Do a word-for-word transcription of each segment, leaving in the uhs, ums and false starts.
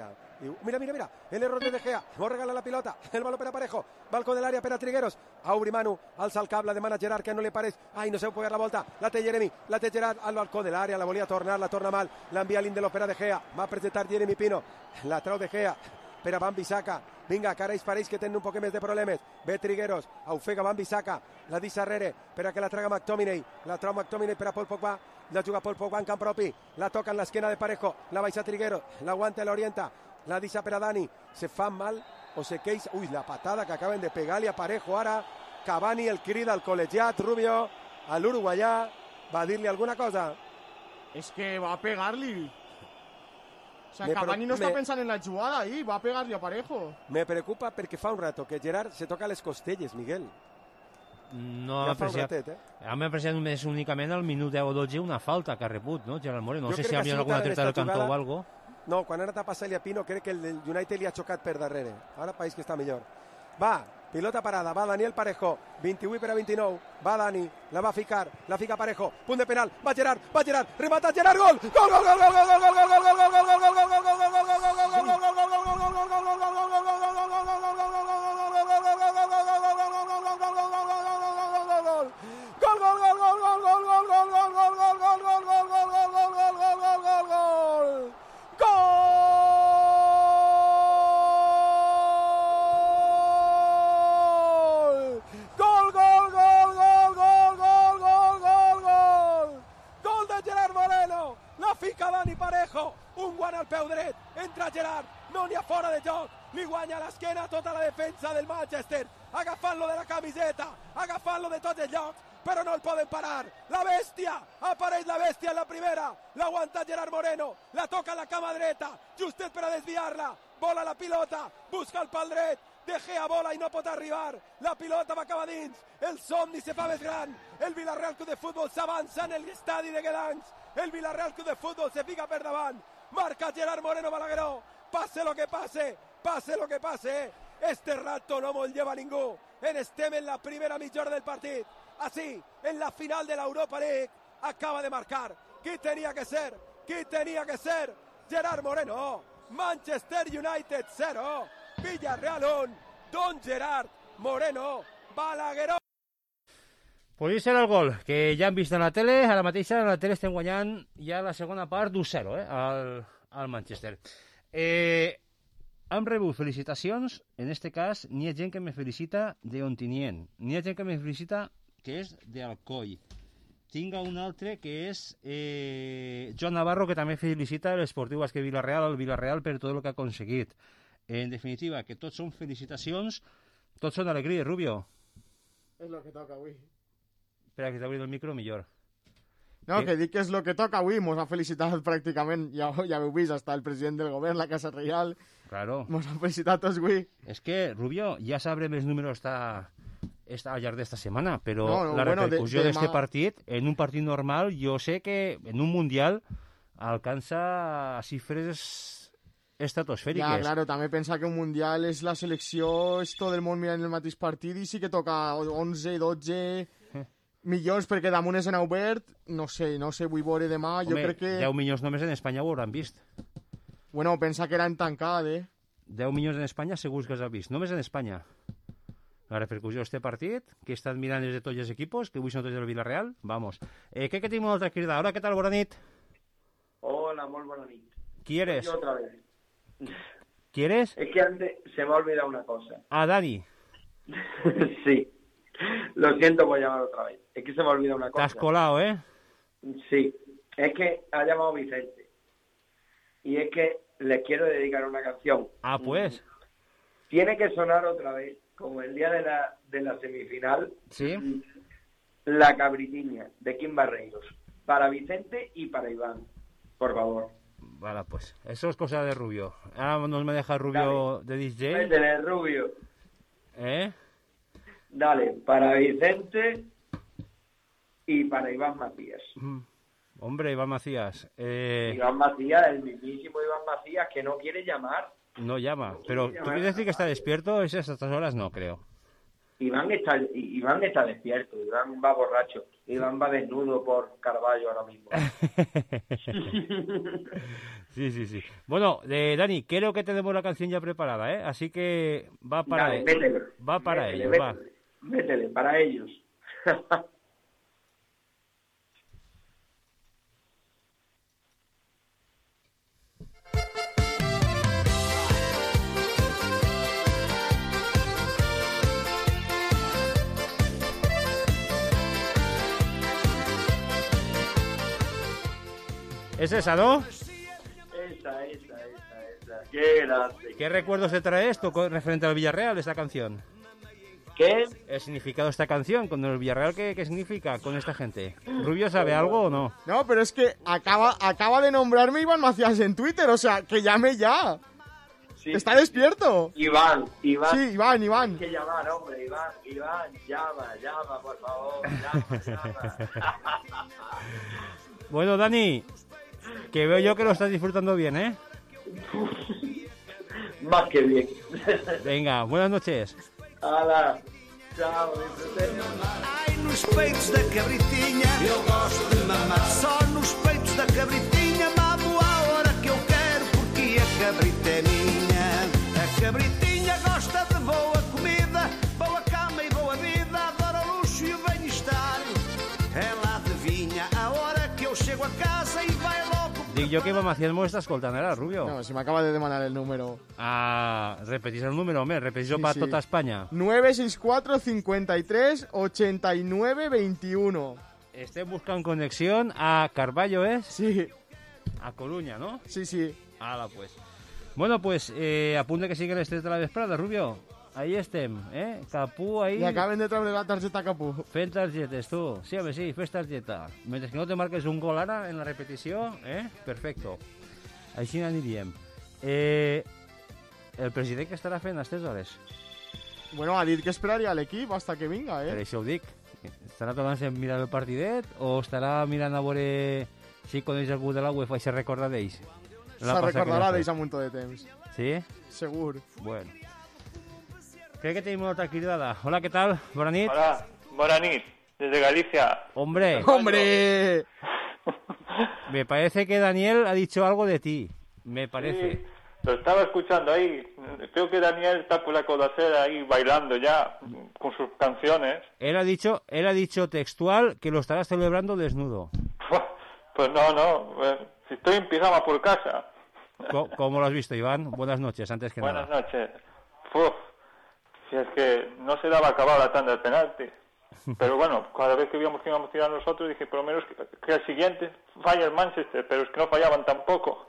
mira. I, mira, mira, mira, el error de De Gea, no regala la pilota, el baló per a Parejo, balcó de l'àrea per a Trigueros, a obrir mano, alça el cap, la demana Gerard, que no li pareix, ai, no sé pegar la volta, la té Jeremy, la té Gerard al balcó de l'àrea, la volia tornar, la torna mal, l'envia Lindelof per a De Gea, va presentar Jeremy Pino, la trau De Gea, per a Wan-Bissaka, vinga, que ara ells pareix que tenen un poc més de problemes, ve Trigueros, ofega Wan-Bissaka, la deixa darrere, per a que la traga McTominay, la trau McTominay per a Paul Pogba, la juga Paul Pogba en camp propi, la toca en l'esquena de Parejo, la baixa Trigueros, la aguanta, l'orienta, la deixa per a Dani, se fan mal o se queix, ui, la patada que acaben de pegar-li a Parejo ara, Cavani el crida al col·legiat Rubio, a l'uruguaià, va dir-li alguna cosa? Es que va a pegarle. O sea, Me Cavani pro- no está me- pensando en la jugada ahí, va a pegarle a Parejo. Me preocupa perquè fa un rato que Gerard se toca les costelles, Miguel. No Ja m'ha fa un apreciat, ratet, eh? m'ha apreciat només únicament al minut deu o dotze una falta que ha rebut, no, Gerard Moreno? No Jo sé crec si que ha havia sigut alguna ara en treta del esta cantó jugada. o algo. No, quan ha anat a passar-li a Pino, crec que el del United li ha xocat per darrere. Ara pareix que està millor. Va, pilota parada, va Daniel Parejo, vint-i-vuit per a vint-i-nou, va Dani, la va ficar, la fica Parejo, punt de penal, va Gerard, va Gerard, remata Gerard, gol! Gol, gol, gol, gol, gol, gol, gol, gol, gol, gol, gol, gol, gol, gol, gol, un guant al peu dret, entra Gerard, no n'hi ha fora de joc, li guanya a l'esquena tota la defensa del Manchester, agafant-lo de la camiseta, agafant-lo de tots els llocs, però no el poden parar. La bèstia, apareix la bèstia en la primera, l'aguanta Gerard Moreno, la toca a la cama dreta, justet per a desviar-la, vola la pilota, busca el pal dret, De Gea bola i no pot arribar, la pilota va acabar dins, el somni se fa més gran, el Villarreal Club de Futbol s'avança en l'estadi de Guelanys, el Villarreal Club de Futbol se fica per davant, marca Gerard Moreno Balagueró, pase lo que pase, pase lo que pase, este rato no mos lleva ningú, en estem en la primera mitja hora del partit, así, en la final de la Europa League, acaba de marcar, qui tenia que ser, qui tenia que ser, Gerard Moreno, Manchester United cero, Villarreal un, Don Gerard Moreno Balagueró. Podria ser el gol, que ja hem vist en la tele, ara mateixa en la tele estem guanyant ja la segona part d'un zero, eh, al, al Manchester. Eh, hem rebut felicitacions, en este cas, n'hi ha gent que me felicita de Ontinyent, n'hi ha gent que me felicita que és d'Alcoi. Tinc un altre que és eh, Joan Navarro, que també felicita l'Esportiu Bàsquet Villarreal, el Villarreal per tot el que ha aconseguit. En definitiva, que tots són felicitacions, tots són alegria, Rubio. Es lo que toca avui. Espera, que t'obri el micro millor. No, ¿Qué? que dic que és lo que toca avui, mos ha felicitat pràcticament, ja, ja heu vist, hasta el president del govern, la Casa Reial, Claro. mos han felicitat tots avui. Es que, Rubio, ya sabremos els números esta, esta, al llarg d'esta setmana, però No, no, la bueno, de- repercussió de d'este ma- partit, en un partit normal, jo sé que en un mundial alcança xifres estratosfèriques. Ja, claro, també pensa que un mundial és la selecció, és tot el món mirant el mateix partit i sí que toca onze, dotze milions perquè damunt és en obert, no sé, no sé, vull veure demà, jo Home, crec que... deu milions només en Espanya ho hauran vist. Bueno, pensa que era en tancat, eh? deu milions en Espanya segurs que els ha vist, només en Espanya. La repercussió d'este partit, que he estat mirant des de tots els equipos, que avui són tots del Villarreal, vamos. Eh, què que tenim una altra cridada? Hola, què tal? Bona nit. Hola, molt bona nit. Qui eres? Yo otra vez. Qui eres? Es que antes se me ha olvidado una cosa. Ah, Dani. Sí. Lo siento por llamar otra vez. Es que se me ha olvidado una Te cosa. has colado, ¿eh? Sí. Es que ha llamado Vicente. Y es que les quiero dedicar una canción. Ah, pues. Tiene que sonar otra vez, como el día de la, de la semifinal, Sí. La Cabritiña, de Kim Barreiros. Para Vicente y para Iván. Por favor. Vale, pues. Eso es cosa de Rubio. Ahora nos me deja Rubio de D J. Métele, Rubio. ¿Eh? Dale, para Vicente y para Iván Macías. Mm. Hombre, Iván Macías. Eh, Iván Macías, el mismísimo Iván Macías, que no quiere llamar. no llama. Pero, ¿tú quieres decir que está despierto? Es a estas horas no, creo. Iván está, Iván está despierto, Iván va borracho, Iván va desnudo por Carballo ahora mismo. Sí, sí, sí. Bueno, eh, Dani, creo que tenemos la canción ya preparada, ¿eh? Así que va para, Dale, métele, va para métele, ellos, métele, va. Métele, para ellos. Es esa, ¿no? Esa, esa, esa, esa. Qué grande. ¿Qué recuerdos te trae esto con, referente al Villarreal, esta canción? ¿Qué? ¿El significado de esta canción con el Villarreal qué, qué significa con esta gente? ¿Rubio sabe algo o no? No, pero es que acaba, acaba de nombrarme Iván Macías en Twitter, o sea, que llame ya. Sí. Está despierto. Iván, Iván. Sí, Iván, Iván. Hay que llamar, hombre, Iván, Iván, llama, llama, por favor, llama, llama. Bueno, Dani, que veo yo que lo estás disfrutando bien, ¿eh? Más que bien. Venga, buenas noches. Hala, tchau, disfruteu. Ai, nos peitos da cabritinha, eu gosto de mamar. Só nos peitos da cabritinha, mamo a hora que eu quero, porque a cabrita é minha. A cabritinha gosta de boa comida, boa cama e boa vida, adora o luxo e o bem-estar. Ela adivinha a hora que eu chego a casa e vai logo. Dic jo que Iván Macías m'ho està escoltant ara, Rubio. No, se me acaba de demanar el número. Ah, repetís el número, home, repetís-ho Sí, per sí. tota Espanya. nueve seis cuatro, cincuenta y tres, ochenta y nueve, veintiuno. Estem buscant connexió a Carballo, ¿eh? Sí, A Coruña, ¿no? sí, sí. Ala, pues. Bueno, pues, eh, a punt de que siguin les tres de la vesprada, Rubio. Ahí estem, eh? Capú, ahí... Y acaben de traer la tarjeta Capú. Fent targetes, tu. Sí, home, sí, fes targeta. Mentre que no te marques un gol ara en la repetició, eh? Perfecto. Així n'aniríem. Eh, el president què estarà fent a aquestes hores? Bueno, ha dit que esperaria a l'equip hasta que vinga, Per eh? això ho dic. Estarà tornant-se a mirar el partidet o estarà mirant a veure si coneix algú de la UEFA i se recorda d'ells? Se recordarà d'ells a un munt de temps. Sí? Segur. Bueno. Crec que tenim una altra cridada. Hola, què tal? Bona nit. Hola, buena nit, desde Galicia. Hombre, ¡Hombre! me parece que Daniel ha dicho algo de ti. Me parece. Sí, lo estaba escuchando ahí. Creo que Daniel está por la codacera ahí bailando ya con sus canciones. Él ha dicho, él ha dicho textual que lo estarás celebrando desnudo. Pues no, no, eh, si estoy en pijama por casa. Co- ¿Cómo lo has visto, Iván? Buenas noches, antes que Buenas nada. noches. Uf, si es que no se daba acabado la tanda de penalti. Pero bueno, cada vez que íbamos que íbamos a tirar nosotros, dije, por lo menos que, que al siguiente falla el Manchester, pero es que no fallaban tampoco.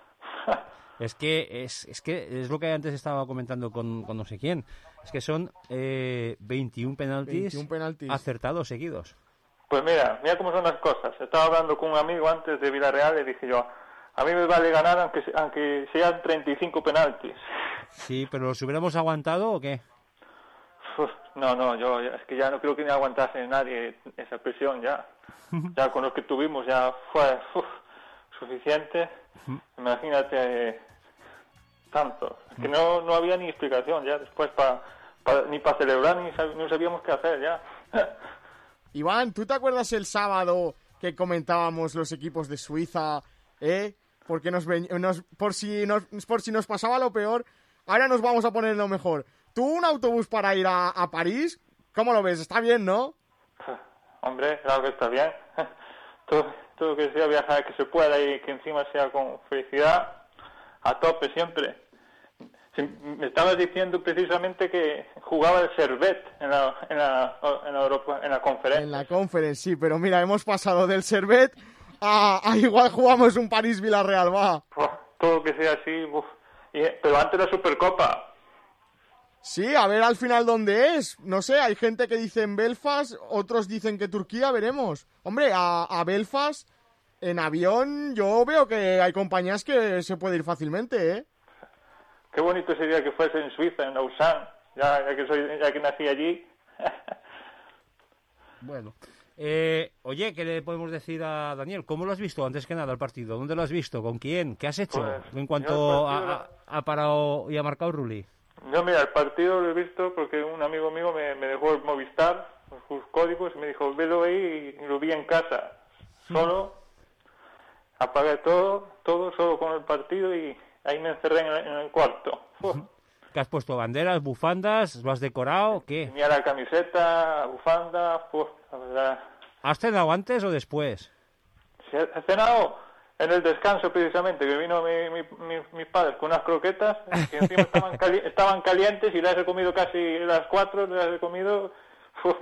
Es que es, es que es lo que antes estaba comentando con, con no sé quién. Es que son eh, veintiún penaltis, veintiún penaltis. acertados seguidos. Pues mira, mira cómo son las cosas. Estaba hablando con un amigo antes de Villarreal y dije yo, a mí me vale ganar aunque, se- aunque sean treinta y cinco penaltis. Sí, pero ¿los hubiéramos aguantado o qué? Uf, no, no, yo ya- es que ya no creo que ni aguantase nadie esa presión ya. Ya con los que tuvimos ya fue uf, suficiente. Imagínate eh, tanto. Es que no, no había ni explicación ya después pa, pa- ni para celebrar ni sab- no sabíamos qué hacer ya. Iván, ¿tú te acuerdas el sábado que comentábamos los equipos de Suiza, eh? Porque nos, ven- nos por si nos por si nos pasaba lo peor, ahora nos vamos a poner lo mejor. ¿Tú un autobús para ir a, a París? ¿Cómo lo ves? Está bien, ¿no? Hombre, claro que está bien. Todo, todo que sea viajar, que se pueda y que encima sea con felicidad, a tope siempre. Sí, me estabas diciendo precisamente que jugaba el Servet en la, en la, en la, Europa, en la conferencia. En la conference, sí, pero mira, hemos pasado del Servet a, a igual jugamos un París-Villarreal, va. Uf, todo que sea así, uf. Y, pero antes la Supercopa. Sí, a ver al final dónde es. No sé, hay gente que dice en Belfast, otros dicen que Turquía, veremos. Hombre, a, a Belfast en avión yo veo que hay compañías que se puede ir fácilmente, ¿eh? Qué bonito sería que fuese en Suiza, en Lausanne, ya, ya que soy, ya que nací allí. Bueno. Eh, oye, ¿qué le podemos decir a Daniel? ¿Cómo lo has visto antes que nada el partido? ¿Dónde lo has visto? ¿Con quién? ¿Qué has hecho Pues, en yo cuanto el a, partido a- a parado y ha marcado Rulli? No, mira, el partido lo he visto porque un amigo mío me, me dejó el Movistar, sus códigos, y me dijo, velo ahí, y lo vi en casa, solo, apagué todo, todo, solo con el partido, y ahí me encerré en el, en el cuarto. Uf. ¿Qué has puesto? ¿Banderas, bufandas? ¿Lo has decorado? ¿Qué? Tenía la camiseta, bufanda, uf, la verdad. ¿Has cenado antes o después? Sí, he cenado en el descanso precisamente, que vino mi, mi, mi, mis padres con unas croquetas, que encima estaban, cali estaban calientes y las he comido casi las cuatro, las he comido uf,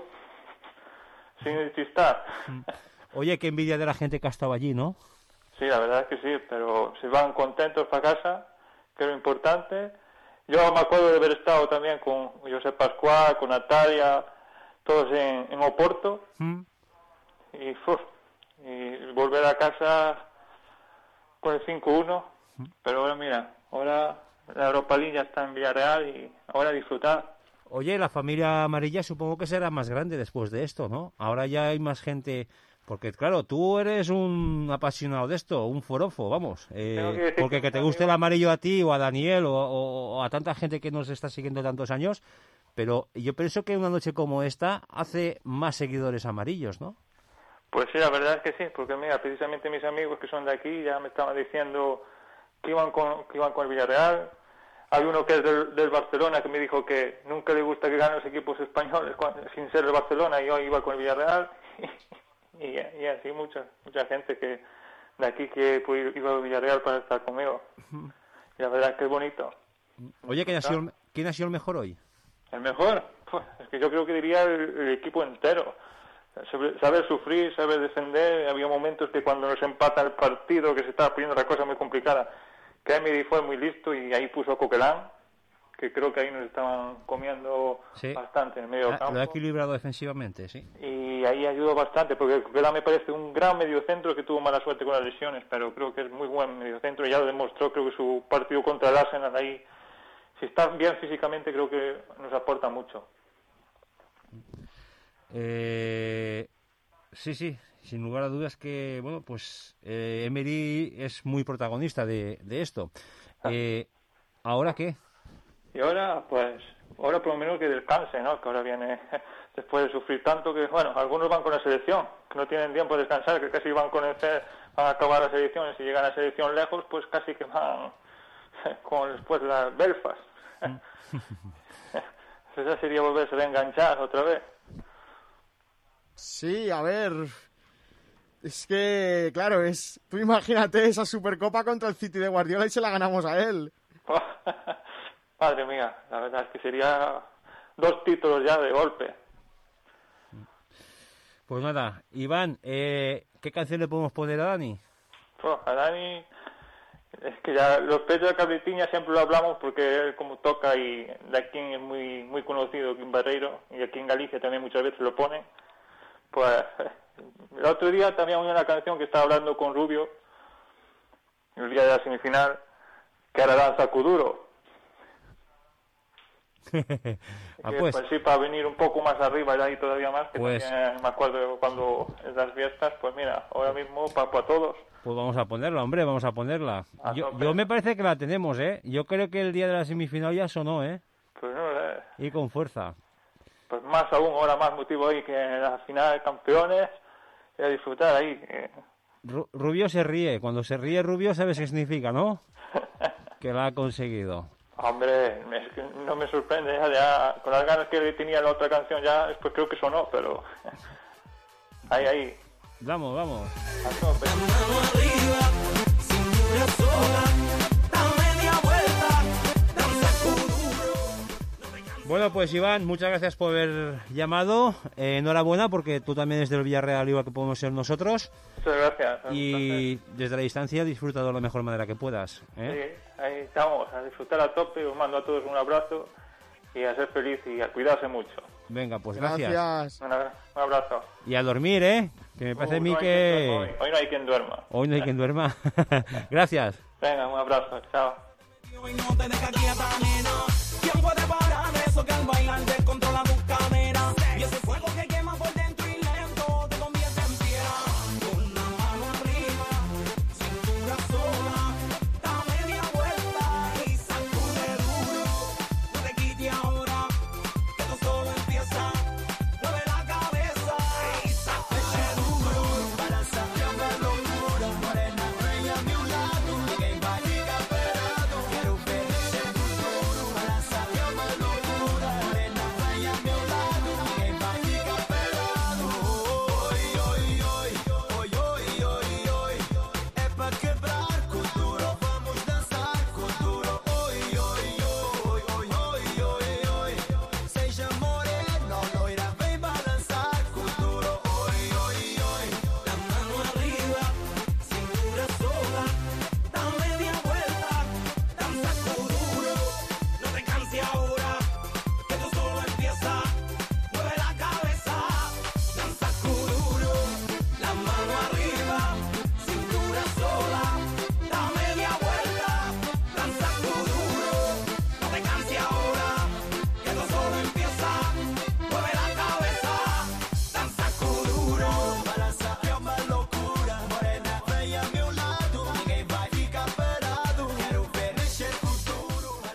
sin chistar. Oye, qué envidia de la gente que ha estado allí, ¿no? Sí, la verdad es que sí, pero se van contentos para casa, que es lo importante. Yo me acuerdo de haber estado también con José Pascual, con Natalia, todos en, en Oporto, ¿Mm? y, uf, y volver a casa con el cinco uno, ¿Mm? Pero ahora mira, ahora la Europa League ya está en Villarreal y ahora disfrutar. Oye, la familia amarilla supongo que será más grande después de esto, ¿no? Ahora ya hay más gente, porque claro, tú eres un apasionado de esto, un forofo, vamos, eh, que porque que te guste el amarillo a ti o a Daniel o, o, o a tanta gente que nos está siguiendo tantos años, pero yo pienso que una noche como esta hace más seguidores amarillos, ¿no? Pues sí, la verdad es que sí, porque mira, precisamente mis amigos que son de aquí ya me estaban diciendo que iban con, que iban con el Villarreal. Hay uno que es del, del Barcelona que me dijo que nunca le gusta que ganen los equipos españoles sin ser el Barcelona, y yo iba con el Villarreal. Y, y así mucha mucha gente que de aquí que pues, iba a Villarreal para estar conmigo. Y la verdad es que es bonito. Oye, ¿quién ha sido el, ¿quién ha sido el mejor hoy? ¿El mejor? Pues, es que yo creo que diría el, el equipo entero. Saber sufrir, saber defender. Había momentos que cuando nos empata el partido, que se estaba poniendo la cosa muy complicada, que Emery fue muy listo y ahí puso a Coquelin, que creo que ahí nos estaban comiendo sí. bastante en el medio ah, campo. Lo ha equilibrado defensivamente, sí. Y ahí ayudó bastante, porque Coquelin me parece un gran mediocentro que tuvo mala suerte con las lesiones, pero creo que es muy buen mediocentro. Ya lo demostró, creo que su partido contra el Arsenal ahí, si está bien físicamente, creo que nos aporta mucho. Eh, sí, sí, sin lugar a dudas que, bueno, pues eh, Emery es muy protagonista de, de esto. Eh, ¿Ahora qué? Y ahora, pues, ahora por lo menos que descanse, ¿no? Que ahora viene, después de sufrir tanto, que, bueno, algunos van con la selección, que no tienen tiempo de descansar, que casi van con el van a acabar las selecciones, y si llegan a la selección lejos, pues casi que van con después las Belfast. Esa sería volverse a enganchar otra vez. Sí, a ver, es que, claro, es tú imagínate esa Supercopa contra el City de Guardiola y se la ganamos a él. Madre mía, la verdad es que sería dos títulos ya de golpe. Pues nada, Iván, eh, ¿qué canción le podemos poner a Dani? Oh, a Dani, es que ya los pechos de Cabritiña siempre lo hablamos porque él como toca y de aquí es muy muy conocido aquí en Barreiro y aquí en Galicia también muchas veces lo ponen. Pues el otro día también oí una canción que estaba hablando con Rubio el día de la semifinal, que era Danza Kuduro. ah, que, pues. pues sí, para venir un poco más arriba ya y todavía más, que pues, también me acuerdo cuando en las fiestas, pues mira, ahora mismo para pa todos. Pues vamos a ponerla, hombre, vamos a ponerla. A yo, yo me parece que la tenemos, ¿eh? Yo creo que el día de la semifinal ya sonó, ¿eh? Pues no, eh. Y con fuerza. Pues más aún, ahora más motivo hoy que en la final de campeones, y a disfrutar ahí. Eh. Rubio se ríe, cuando se ríe Rubio sabes qué significa, ¿no? Que la ha conseguido. Hombre, me, no me sorprende, ya, ya, con las ganas que tenía la otra canción ya, después creo que sonó, pero ahí, ahí. Vamos, vamos. A tope. Bueno, pues Iván, muchas gracias por haber llamado. Eh, enhorabuena, porque tú también eres del Villarreal, igual que podemos ser nosotros. Muchas gracias. Y desde la distancia disfruta de la mejor manera que puedas. ¿eh? Sí, ahí estamos, a disfrutar a tope. Os mando a todos un abrazo y a ser feliz y a cuidarse mucho. Venga, pues gracias. Gracias. Un, un abrazo. Y a dormir, ¿eh? Que me parece uh, a mí no que... Hoy, hoy no hay quien duerma. Hoy no hay quien duerma. Gracias. Venga, un abrazo. Chao. ¿Quién puede parar eso que al bailar descontrola tu cadera? Y ese fuego que quema por dentro y lento te convierte en piedra. Con la mano arriba, cintura sola, da media vuelta y sacude duro. No te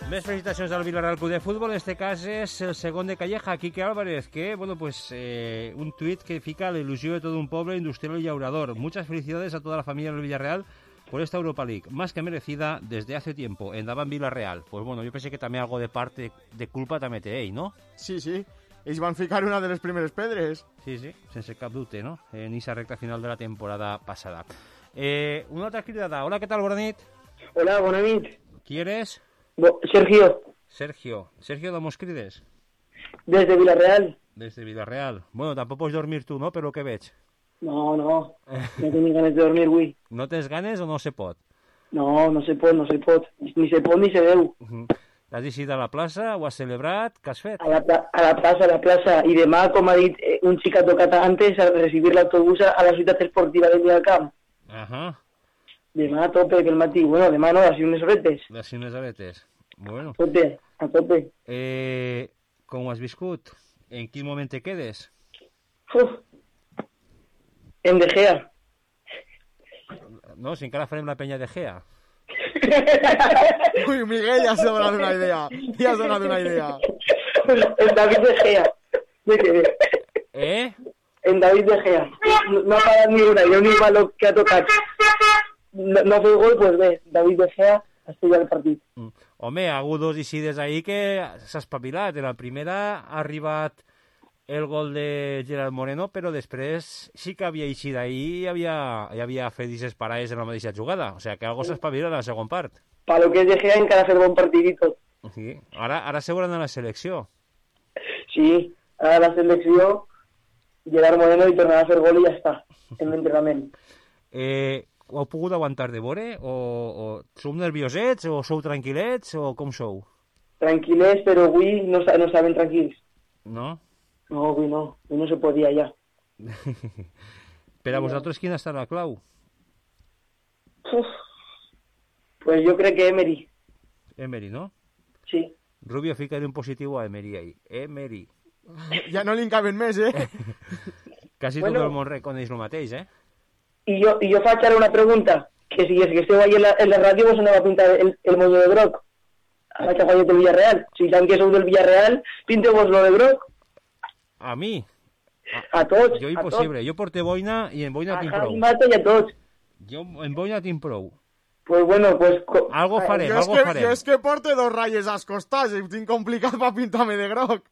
Més felicitacions al Villarreal Club de Fútbol. En este cas és el segon de Calleja, Quique Álvarez, que, bueno, pues eh, un tuit que fica la ilusión de todo un pueblo industrial y llaurador. Muchas felicidades a toda la familia del Villarreal por esta Europa League, más que merecida desde hace tiempo. Endavant Villarreal. Pues bueno, jo pensé que també algo de parte de culpa també té ell, no? Sí, sí. Ells van ficar una de les primeres pedres. Sí, sí, sense cap dubte, no? En esa recta final de la temporada passada. Eh, una altra cridada. Hola, què tal? Bona nit. Hola, bona nit. Qui eres? Bo Sergio, Sergio. Sergio de Moscrides. des de Villarreal. Des de Villarreal. Bueno, tampoc pots dormir tu, no?, per lo que veig. No, no, no tinc ganes de dormir avui. No tens ganes o no se pot? No, no se pot, no se pot. Ni se pot ni se veu. Uh-huh. Has eixit a la plaça, ho has celebrat, què has fet? A la, pla a la plaça, a la plaça. I demà, com ha dit eh, un xic ha tocat antes, a recibir l'autobús a la ciutat esportiva de Miralcamp. Ajá. Demà a tope, que el matí. Bueno, demà no, així unes horetes. Les unes horetes. Bueno. A tope, a tope. Eh, com ho has viscut? En quin moment te quedes? Uf. En De Gea. No, si encara farem la penya de Gea. Uy, Miguel, ya has donado una idea. Ya has donado una idea. En David De Gea. Me quedé. Eh? En David De Gea. No, no ha pagat ni una, i l'únic valor que ha tocat no, no fer gol, pues bé, David De Gea ha estudiat el partit. Mm. Home, ha hagut dos eixides ahir que s'ha espavilat. En la primera ha arribat el gol de Gerard Moreno, però després sí que havia eixit ahir i havia, hi havia fet aquestes parades en la mateixa jugada. O sigui, que algo s'ha espavilat en la segona part. Pa lo que és De Gea encara ha fet bon partit i tot. Sí. Ara, ara segurament en la selecció. Sí, ara la selecció, Gerard Moreno i tornarà a fer gol i ja està, en l'entrenament. Eh, ho heu pogut aguantar de vore? O, o sou nerviosets? O sou tranquil·lets? O com sou? Tranquil·lets, però avui no, no estaven tranquils. No? No, avui no, avui no se podia ja. Per a vosaltres quina està la clau? Uf. Pues jo crec que Emery. Emery, no? Sí. Rubio, fica-li un positiu a Emery ahí. Emery. Ja no li en caben més, eh? Quasi Bueno. tot el món reconeix el mateix, eh? I jo, i jo faig ara una pregunta, que si és que esteu ahí en la, en la ràdio vos aneu a pintar el, el moño de groc. A la xafallet del Villarreal. Si saben que sou del Villarreal, pinteu-vos lo de groc. A mi? A tots, Jo a impossible. Jo porto boina i en boina tots. tinc A prou. Javi Mata i a tots. Jo en boina tinc prou. Pues bueno, pues... co- Algo farem, Jo és, algo que, farem. jo és que porto dos ratlles als costats i ho tinc complicat per pintar-me de groc.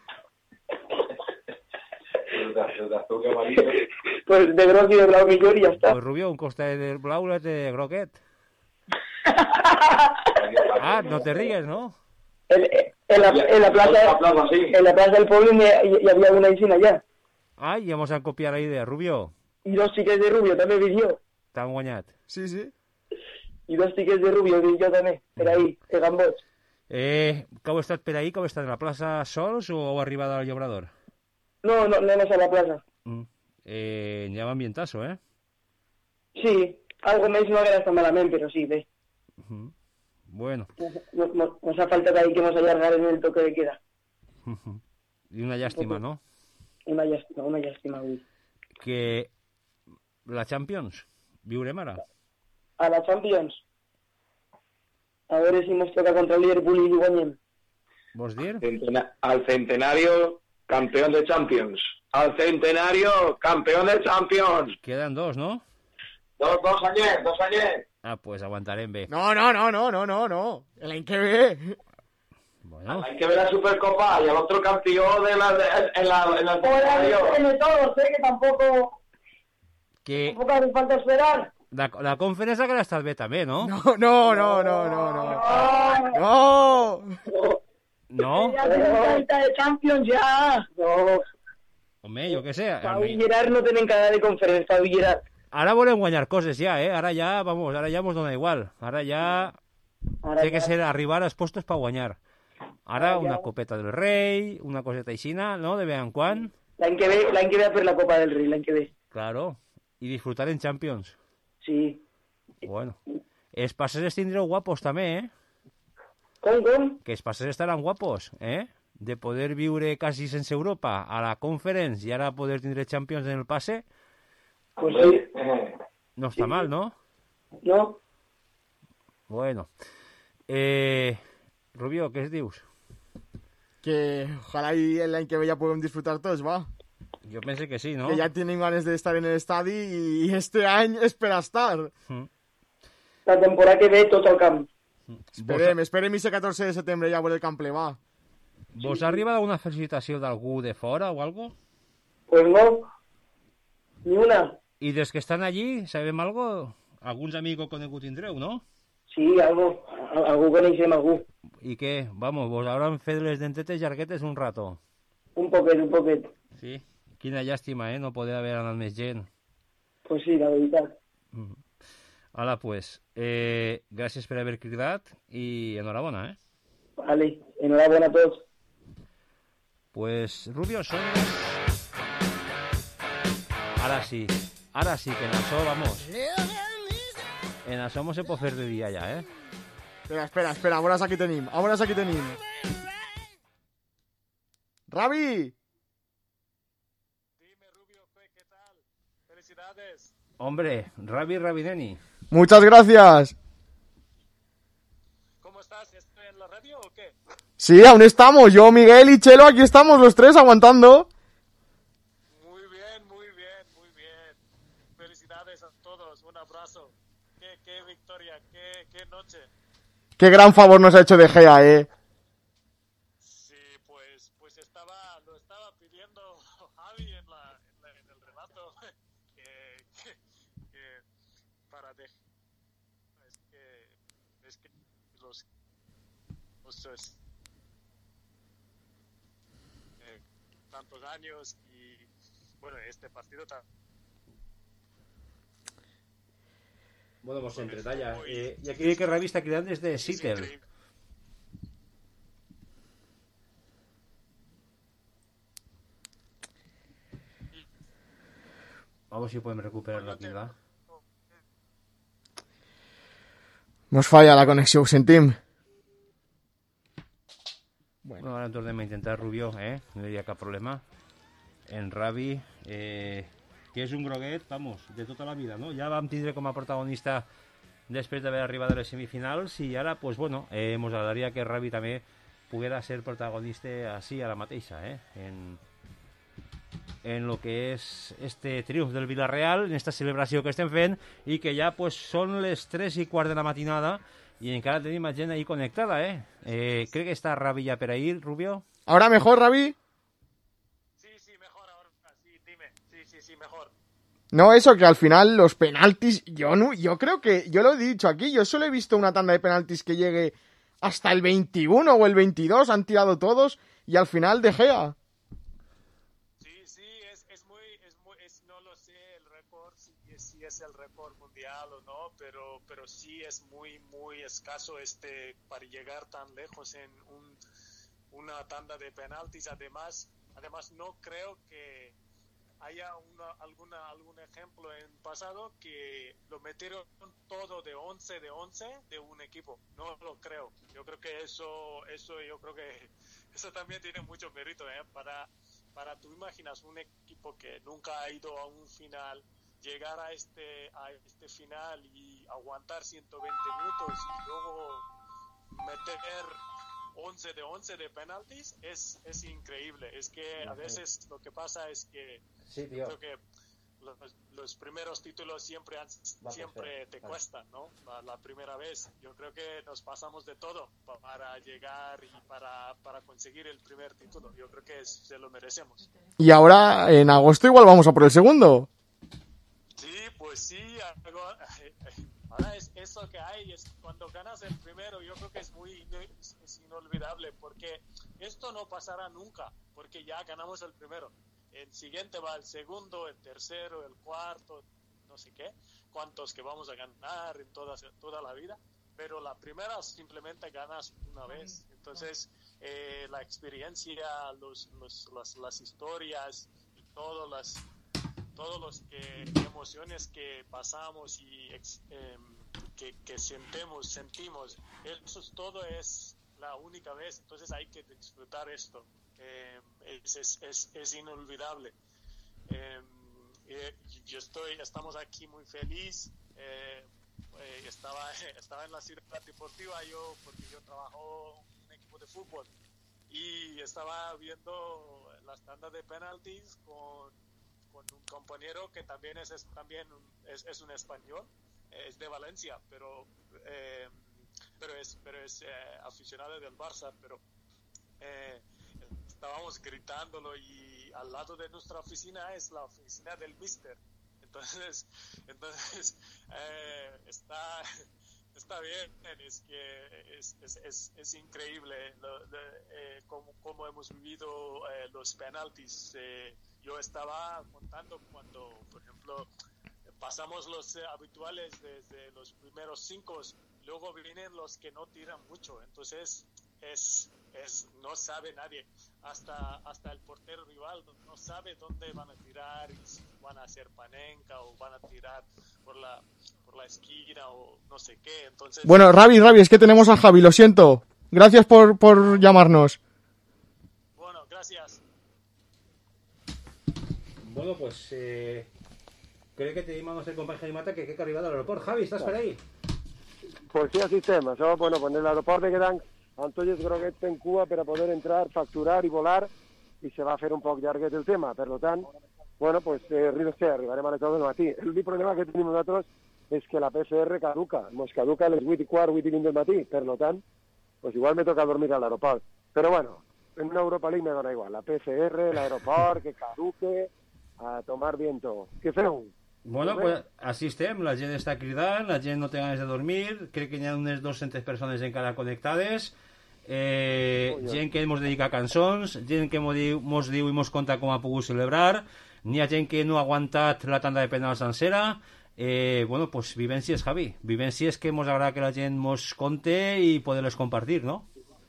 Pues de groc i de blau millor i ja està. Pues Rubio, un costat de blau i de groquet. Ah, no te rigues, no? En, en, la, en, la plaza, en la plaza del pueblo hi, hi havia una piscina allà. Ah, ja mos han copiat la idea. Rubio, I dos xiquets de Rubio també he vist jo. t'han guanyat. Sí, sí. I dos xiquets de Rubio he vist jo també, per ahí, pegant bots. Eh, que heu estat per ahí, que heu estat en la plaça sols o heu arribat al Llobrador? No, no, no anem a la plaça. Mm. Eh, ja va ambientazo, eh? Sí, algo més no haguera estat malament, però sí, bé. Mm. Bueno, No, no, nos ha faltat ahí que nos allargaren el toque de queda. i una llàstima, no? Una llàstima, una llàstima avui. Que la Champions, viurem ara. A la Champions. A veure si nos toca contra el Liverpool i guanyem. Vols dir? Centena- al centenario, campeón de Champions. Al centenario, campeón de Champions. Queden dos, no? Dos, dos años, dos años. Ah, pues aguantarem bé. No, no, no, no, no, no, no. L'any que ve. Bueno, Hay que ver la Supercopa y al otro campeón de la, de- en, la, en el centenario. de todos, eh, que tampoco, que tampoco hace falta esperar. la, la conferència que ha estat bé també, no? No, no, no, no, no, no. No! No? Ya tienen carta de Champions, ya. No, Home, jo què sé. Pau almenys- i Gerard no tenen cara de conferència, Pau i Gerard. Ara volem guanyar coses ja, eh? Ara ja, vamos, ara ja mos dona igual. Ara ja Ara té que ja. ser arribar als postos per guanyar. Ara Ara una ja. copeta del rei, una coseta aixina, no? De vez en quan. L'any que ve, l'any que ve per la Copa del Rei, l'any que ve. Claro. I disfrutar en Champions. Sí. Bueno. Els passes els tindreu guapos també, eh? Com, com? Que els passes estaran guapos, eh? De poder viure quasi sense Europa a la Conference i ara poder tindre Champions en el passe, Pues sí. no està mal, no? No? Bueno. Eh, Rubio, què es dius? Que ojalá y el año que ve ya puedan disfrutar todos, va. Yo pensé que sí, ¿no? Que ya tienen ganas de estar en el estadio y este año espera estar. Mm. La temporada que ve tot el camp. Esperem, esperem ese catorce de setembre ja a veure el camp ple, va. Vos ha arribat alguna felicitació d'algú de fora o algo? Pues no, ni una. I dels que estan allí, sabem algo? Alguns amics conegut tindreu, no? Sí, algo, algú coneixem, algú. I què? Vamos, vos hauran fet les dentetes llarguetes un rato. Un poquet, un poquet. Sí? Quina llàstima, eh? No poder haver anat més gent. Pues sí, la veritat. Mm. Hala, pues, eh, gràcies per haver cridat i enhorabona, eh? Vale, enhorabona a tots. Pues, Rubio, son... Ahora sí, ahora sí que en això, vamos. En això mos se pot fer de dia ja, eh? Espera, espera, espera, a veure aquí tenim, a veure aquí tenim. Ravi! Dime, Rubio, ¿qué tal? Felicidades. Hombre, Ravi Ravineni. Muchas gracias. ¿Cómo estás? ¿Estoy en la radio o qué? Sí, aún estamos. Yo, Miguel y Chelo, aquí estamos los tres aguantando. Muy bien, muy bien, muy bien. Felicidades a todos. Un abrazo. Qué, qué victoria, qué, qué noche. Qué gran favor nos ha hecho De Gea, eh. Sí, pues, pues estaba, lo estaba pidiendo Javi en, la, en, la, en el relato que, que, que para De es que, es que los, los es, eh, tantos años y bueno, este partido también. Bueno, pues entre talla. Eh, y aquí que Ravi está cridant des de Seattle. Vamos si podem recuperar la crida. Nos falla la connexió, ho sentim. Bueno, ara en tornem a intentar, Rubio, eh? No hi ha cap problema. En Ravi, eh, que és un groguet, vamos, de tota la vida, no? Ja vam tindre com a protagonista després d'haver arribat a les semifinals i ara, pues bueno, eh, mos agradaria que Ravi també poguera ser protagonista així a la mateixa, eh? En, en lo que és este triomf del Villarreal, en esta celebració que estem fent i que ja pues són les tres i quart de la matinada i encara tenim gent ahí connectada, eh? eh crec que està Ravi ja per ahí, Rubio. ¿Ahora mejor, Ravi? Sí, sí, mejor. No, eso que al final los penaltis, yo no, yo creo que, yo lo he dicho aquí, yo solo he visto una tanda de penaltis que llegue hasta el veintiuno o el veintidós, han tirado todos y al final De Gea. Sí, sí, es, es muy, es muy, es, no lo sé el récord, si, si es el récord mundial o no, pero, pero sí es muy, muy escaso este para llegar tan lejos en un, una tanda de penaltis. Además, además no creo que haya una, alguna, algún ejemplo en pasado que lo metieron todo de once de once de un equipo. No lo creo. Yo creo que eso, eso yo creo que eso también tiene mucho mérito, ¿eh? Para, para tú imaginas un equipo que nunca ha ido a un final, llegar a este, a este final y aguantar ciento veinte minutos y luego meter once de once de penaltis es, es increíble. Es que a veces lo que pasa es que sí, tío. Creo que los, los primeros títulos siempre han, siempre te cuestan, ¿no? La, la primera vez. Yo creo que nos pasamos de todo para llegar y para, para conseguir el primer título. Yo creo que es, se lo merecemos. Y ahora en agosto igual vamos a por el segundo. Sí, pues sí. Ahora es eso que hay, es cuando ganas el primero, yo creo que es muy es, es inolvidable, porque esto no pasará nunca, porque ya ganamos el primero. El siguiente va el segundo, el tercero, el cuarto, no sé qué, cuántos que vamos a ganar en toda, toda la vida, pero la primera simplemente ganas una vez. Entonces, eh, la experiencia, los, los, las, las historias y todas las todos los que emociones que pasamos y eh, que, que sentimos, sentimos, eso es, todo es la única vez, entonces hay que disfrutar esto, eh, es, es, es, es inolvidable. Eh, eh, yo estoy, estamos aquí muy feliz, eh, eh, estaba, estaba en la ciudad deportiva, yo, porque yo trabajo en un equipo de fútbol, y estaba viendo las tandas de penaltis con, con un compañero que también es, es también un, es, es un español, es de Valencia, pero eh, pero es pero es eh, aficionado del Barça, pero eh, estábamos gritándolo, y al lado de nuestra oficina es la oficina del Mister. Entonces, entonces eh, está está bien, es que es, es, es, es increíble lo, lo, eh, cómo, cómo hemos vivido eh, los penaltis. Eh, yo estaba contando cuando, por ejemplo, pasamos los eh, habituales desde los primeros cinco, luego vienen los que no tiran mucho, entonces es es no sabe nadie, hasta hasta el portero rival no sabe dónde van a tirar, y si van a hacer panenca o van a tirar por la por la esquina o no sé qué. Entonces, bueno, Ravi, Ravi, es que tenemos a Javi, lo siento. Gracias por, por llamarnos. Bueno, gracias. Bueno, pues eh, creo que te dimos el compañero de Mata que hay que arribar al aeropuerto. Javi, ¿estás per ahí? Pues sí, así estem. Això, bueno, pues en l'aeroport de Gdansk, amb tots els groguets fent cua per a poder entrar, facturar i volar, i se va fer un poc llarguet el tema. Per tant, bueno, pues eh, no sé, arribarem a les deu del matí. L'únic problema que tenim nosaltres és que la P C R caduca. Ens caduca a les vuit i quart, vuit i vint del matí. Per tant, pues igual me toca dormir a l'aeroport. Però bueno, en una Europa League me dona igual. La P C R, l'aeroport, que caduque, a tomar viento. Què feu? Bueno, pues així estem, la gent està cridant, la gent no té ganes de dormir, crec que hi ha unes dues-centes persones encara connectades, eh, oh, gent que ens dedica cançons, gent que mos diu, mos diu i mos conta com ha pogut celebrar, n'hi ha gent que no ha aguantat la tanda de penals sencera, eh, bueno, pues vivències, Javi, vivències que mos agrada que la gent mos conte i poder-les compartir, no?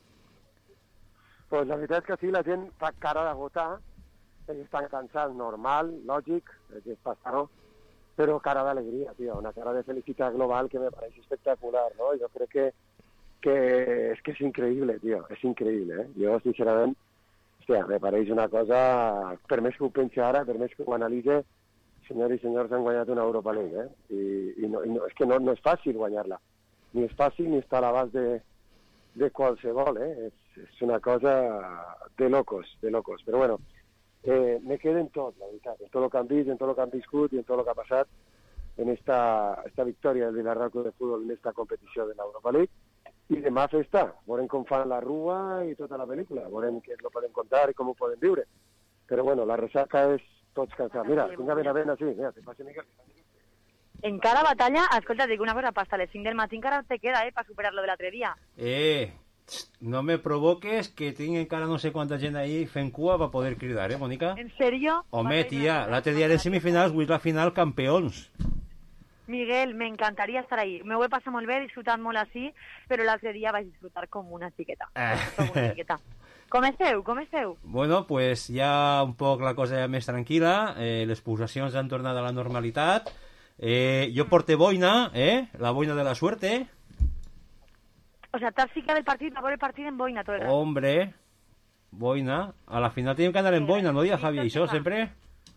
Pues la veritat és que sí, la gent fa cara d'agotar, ells estan cansats, normal, lògic, que és passar-ho, pero cara de alegría, tío, una cara de felicidad global que me parece espectacular, ¿no? Yo creo que, que es que es increíble, tío, es increíble, ¿eh? Yo, sinceramente, hostia, me parece una cosa, per més que ho pensi ara, per més que ho analitze, senyors i senyors han guanyat una Europa League, ¿eh? I, i, no, i no, és que no, no és fàcil guanyar-la, ni és fàcil ni està a l'abast de, de qualsevol, ¿eh? És, és una cosa de locos, de locos, però bueno, Eh, me quedo en tot, la veritat, en tot el que han vist, en tot el que han viscut i en tot el que ha passat en esta, esta victòria del Villarreal Club de Fútbol en esta competició de l'Europa League. I demà festa, veurem com fan la rua i tota la pel·lícula, veurem què lo poden contar i com ho poden viure. Però bueno, la resaca és tots cansats. Mira, vinga, ben a ben així, mira, te passa Miguel. En cada batalla, escolta, dic una cosa, hasta les cinc del matí encara te queda, eh, para superar lo de l'altre dia. Eh... No me provoques, que tinc encara no sé quanta gent ahí fent cua per poder cridar, eh, Mónica? ¿En serio? Home, tia, l'altre dia eren semifinals, avui és la final, campeons. Miguel, me encantaría estar ahí. Me ho he passat molt bé, he disfrutat molt així, però l'altre dia vaig disfrutar com una xiqueta. Com una xiqueta. Com esteu? Com esteu? Bueno, pues ja un poc la cosa ja més tranquil·la, eh, les pulsacions han tornat a la normalitat. Eh, jo porte boina, eh, la boina de la suerte. O sea, t'has ficat el partit, va veure el partit en boina tot el rato. Hombre, boina. A la final tenim que anar en boina, no dia, Javi, això, sempre?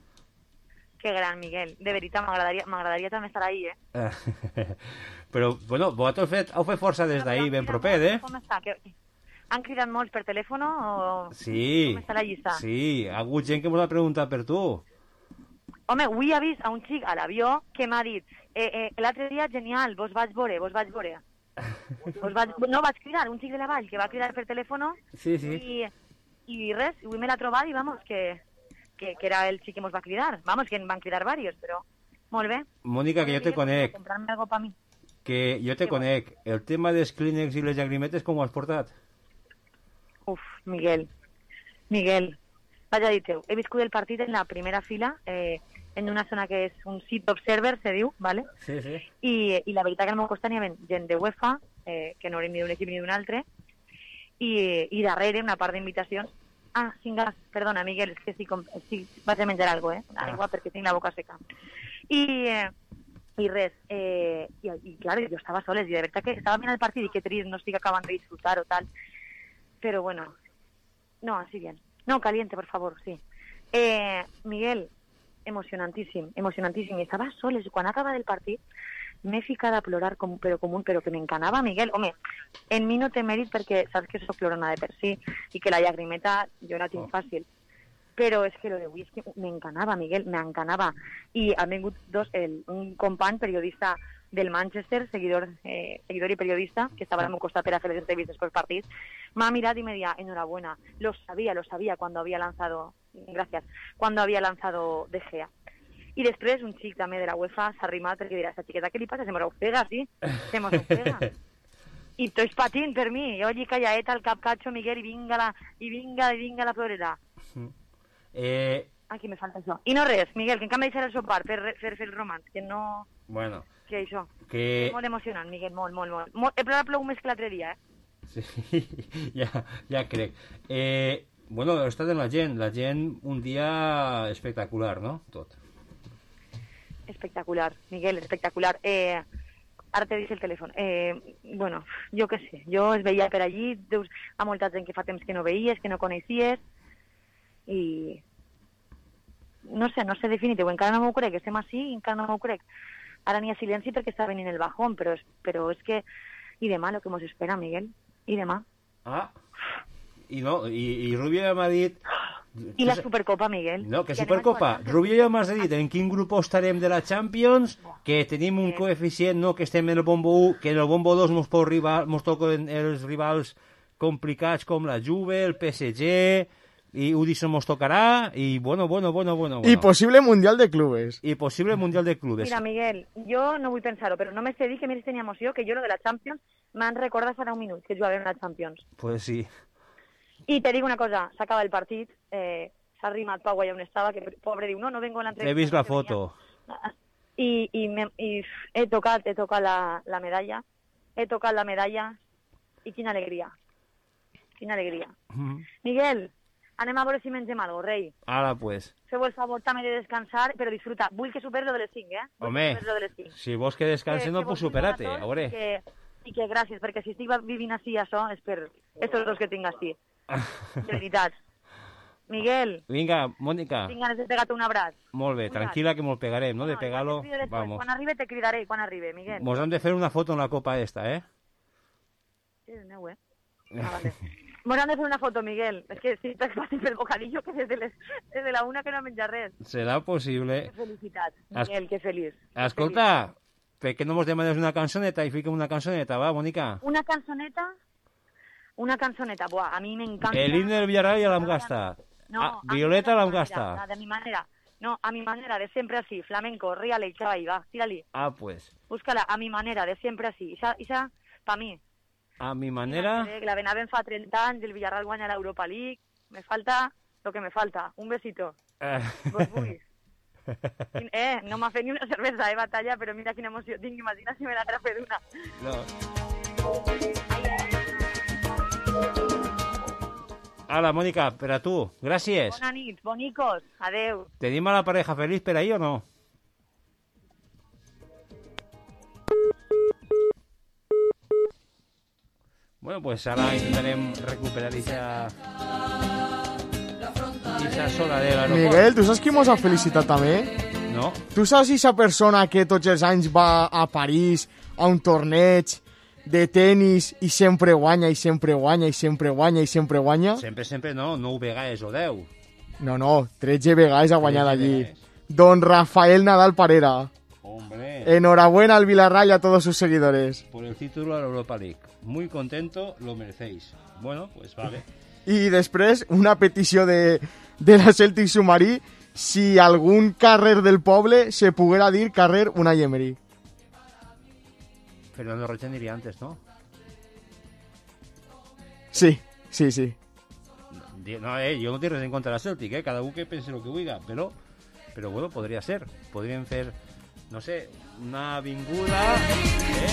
Que gran, Miguel. De veritat, m'agradaria m'agradaria també estar ahí, eh? Però, bueno, vosaltres heu fet, heu fet força des d'ahir, ben propet, eh? Com està? Que... Han cridat molts per telèfon o... Sí. Com està la llista? Sí, ha hagut gent que m'ho ha preguntat per tu. Home, avui he vist a un xic a l'avió que m'ha dit eh, eh, l'altre dia, genial, vos vaig veure, vos vaig veure. Pues va, no, vaig cridar, un xic de la Vall que va cridar per telèfon sí, sí. i, i res, avui me l'ha trobat i vamos, que, que, que era el xic que mos va cridar, vamos, que en van cridar varios, però molt bé. Mònica, que jo te conec. Comprarme algo pa mi. Que jo te conec. El tema dels clínex i les llagrimetes, com ho has portat? Uf, Miguel, Miguel, vaja dir teu, he viscut el partit en la primera fila, eh, en una zona que és un seat observer, se diu, ¿vale? Sí, sí. I, i la veritat que al meu costat n'hi havia gent de UEFA, eh, que no eren ni d'un equip ni d'un altre, i, i darrere una part d'invitacions. Ah, sin gas, perdona, Miguel, és que sí, com, sí vaig a menjar alguna cosa, eh? Aigua, ah. perquè tinc la boca seca. I, eh, i res, eh, i, i clar, jo estava soles, i de veritat que estava mirant el partit i que trist, no estic acabant de disfrutar o tal, però bueno, no, así bien. No, caliente, por favor, sí. Eh, Miguel, emocionantíssim, emocionantíssim. I estava soles, quan acaba del partit, m'he ficat a plorar com, però com un, però que m'encanava, Miguel. Home, en mi no té mèrit perquè saps que soc plorona de per si i que la llagrimeta jo la tinc fàcil. Però és que lo de avui és que m'encanava, Miguel, m'encanava. I han vingut dos, el, un company periodista del Manchester, seguidor, eh, seguidor y periodista, que estaba a mi costat per a fer les entrevistes per partits, m'ha mirat y me decía, enhorabuena, lo sabía, lo sabía cuando había lanzado, gracias, cuando había lanzado De Gea. I després un xic també de la UEFA s'ha arrimat perquè dirà, esta xiqueta què li passa? Se mos ofega, sí? Se mos ofega. I tots patint per mi, jo allí callaeta al cap cacho, Miguel, i vinga la, i vinga, i vinga la plorera. Eh... Aquí me falta això. I no res, Miguel, que en canvi deixaré el sopar per fer el romans, que no... Bueno... Que això, que... és molt emocionant, Miguel, molt, molt, molt. molt... He plorat plou més que l'altre dia, eh? Sí, ja, ja crec. Eh, bueno, està de la gent, la gent un dia espectacular, no? Tot. Espectacular, Miguel, espectacular. Eh, ara te dic el telèfon. Eh, bueno, jo què sé, jo es veia per allí, deus, a molta gent que fa temps que no veies, que no coneixies, i... No sé, no sé definitiu, encara no m'ho crec, estem així, encara no m'ho crec. Ara n'hi ha silenci perquè està venint el bajón, però és, però és que... I demà, lo que mos espera, Miguel. I demà. Ah, i no, i, i Rubio ja m'ha dit... I la Supercopa, Miguel. No, que Supercopa. Rubio ja m'ha dit en quin grup estarem de la Champions, que tenim un coeficient, no, que estem en el bombo u, que en el bombo dos mos, rival, mos toquen els rivals complicats com la Juve, el P S G... i Udison mos tocarà, i bueno, bueno, bueno, bueno. I possible Mundial de Clubes. I possible Mundial de Clubes. Mira, Miguel, jo no vull pensar-ho, però només t'he dit que més tenia emoció que jo lo de la Champions m'han recordat farà un minut que jugaven a la Champions. Pues sí. I te dic una cosa, s'acaba el partit, eh, s'ha arrimat Pau allà on estava, que pobre diu, no, no vengo a l'entrevista. He vist la foto. I, i, me, i he tocat, he tocat la, la medalla, he tocat la medalla, i quina alegria, quina alegria. Mm. Miguel, anem a veure si mengem algo, rei. Ara, pues. Feu el favor també de descansar, però disfruta. Vull que superes lo de les cinc, eh? Vull Home, que de les cinc. si vols que descansi, no puc superar-te, a veure. I que, I que gràcies, perquè si estic vivint així, això, és per estos dos que tinc així. De veritat. Miguel. Vinga, Mònica. Tinc ganes de pegar-te un abraç. Molt bé, tranquil·la que me'l pegarem, no? De pegar-lo, vamos. Quan arribe te cridaré, quan arribe, Miguel. Mos hem de fer una foto en la copa esta, eh? Sí, és meu, eh? Ah, vale. Mos han de fer una foto, Miguel. És que si estàs fàcil pel bocadillo, que des de, les, des de la una que no menja res. Serà possible. Que felicitat, Miguel, es... que feliç. Escolta, per què no mos demanes una cançoneta i fiquem una cançoneta, va, Mònica? Una cançoneta? Una cançoneta, buah, a mi m'encanta. El himne del Villarreal ja l'hem gastat. No, ah, Violeta l'hem gastat. De mi manera. No, a mi manera, de siempre así. Flamenco, ríale, chava, y va, tírale. Ah, pues. Búscala, a mi manera, de siempre así. Isa, isa, pa mi. A mi manera... La Benaven fa trenta anys, el Villarreal guanya l'Europa League. Me falta lo que me falta. Un besito. Eh. Vos vull. Eh, no m'ha fet ni una cervesa, eh, batalla, però mira quina emoció tinc. Imagina si me la atrape d'una. No. Hola, Mònica, per a tu. Gràcies. Bona nit, bonicos. Adeu. ¿Tenim a la pareja feliç per ahí o no? Bueno, pues ahora intentarem recuperar esa... esa sola de l'aeroport. Miguel, tu saps qui mos ha felicitat també? No. Tu saps esa persona que tots els anys va a París a un torneig de tenis i sempre guanya, i sempre guanya, i sempre guanya, i sempre guanya? Sempre, sempre no, nou vegades o deu. No, no, tretze vegades ha guanyat allí. Don Rafael Nadal Parera. Hombre. Enhorabuena al Villarreal y a todos sus seguidores. Por el título de la Europa League. Muy contento, lo merecéis. Bueno, pues vale. I després, una petició de, de la Celtic Submarí, si algun carrer del poble se poguera dir carrer Unai Emery. Fernando Rocha diría antes, ¿no? Sí, sí, sí. No, eh, yo no tengo res en contra de la Celtic, eh, cada uno que pense lo que huiga, pero, pero bueno, podría ser. Podrían hacer, no sé, una vinguda, eh?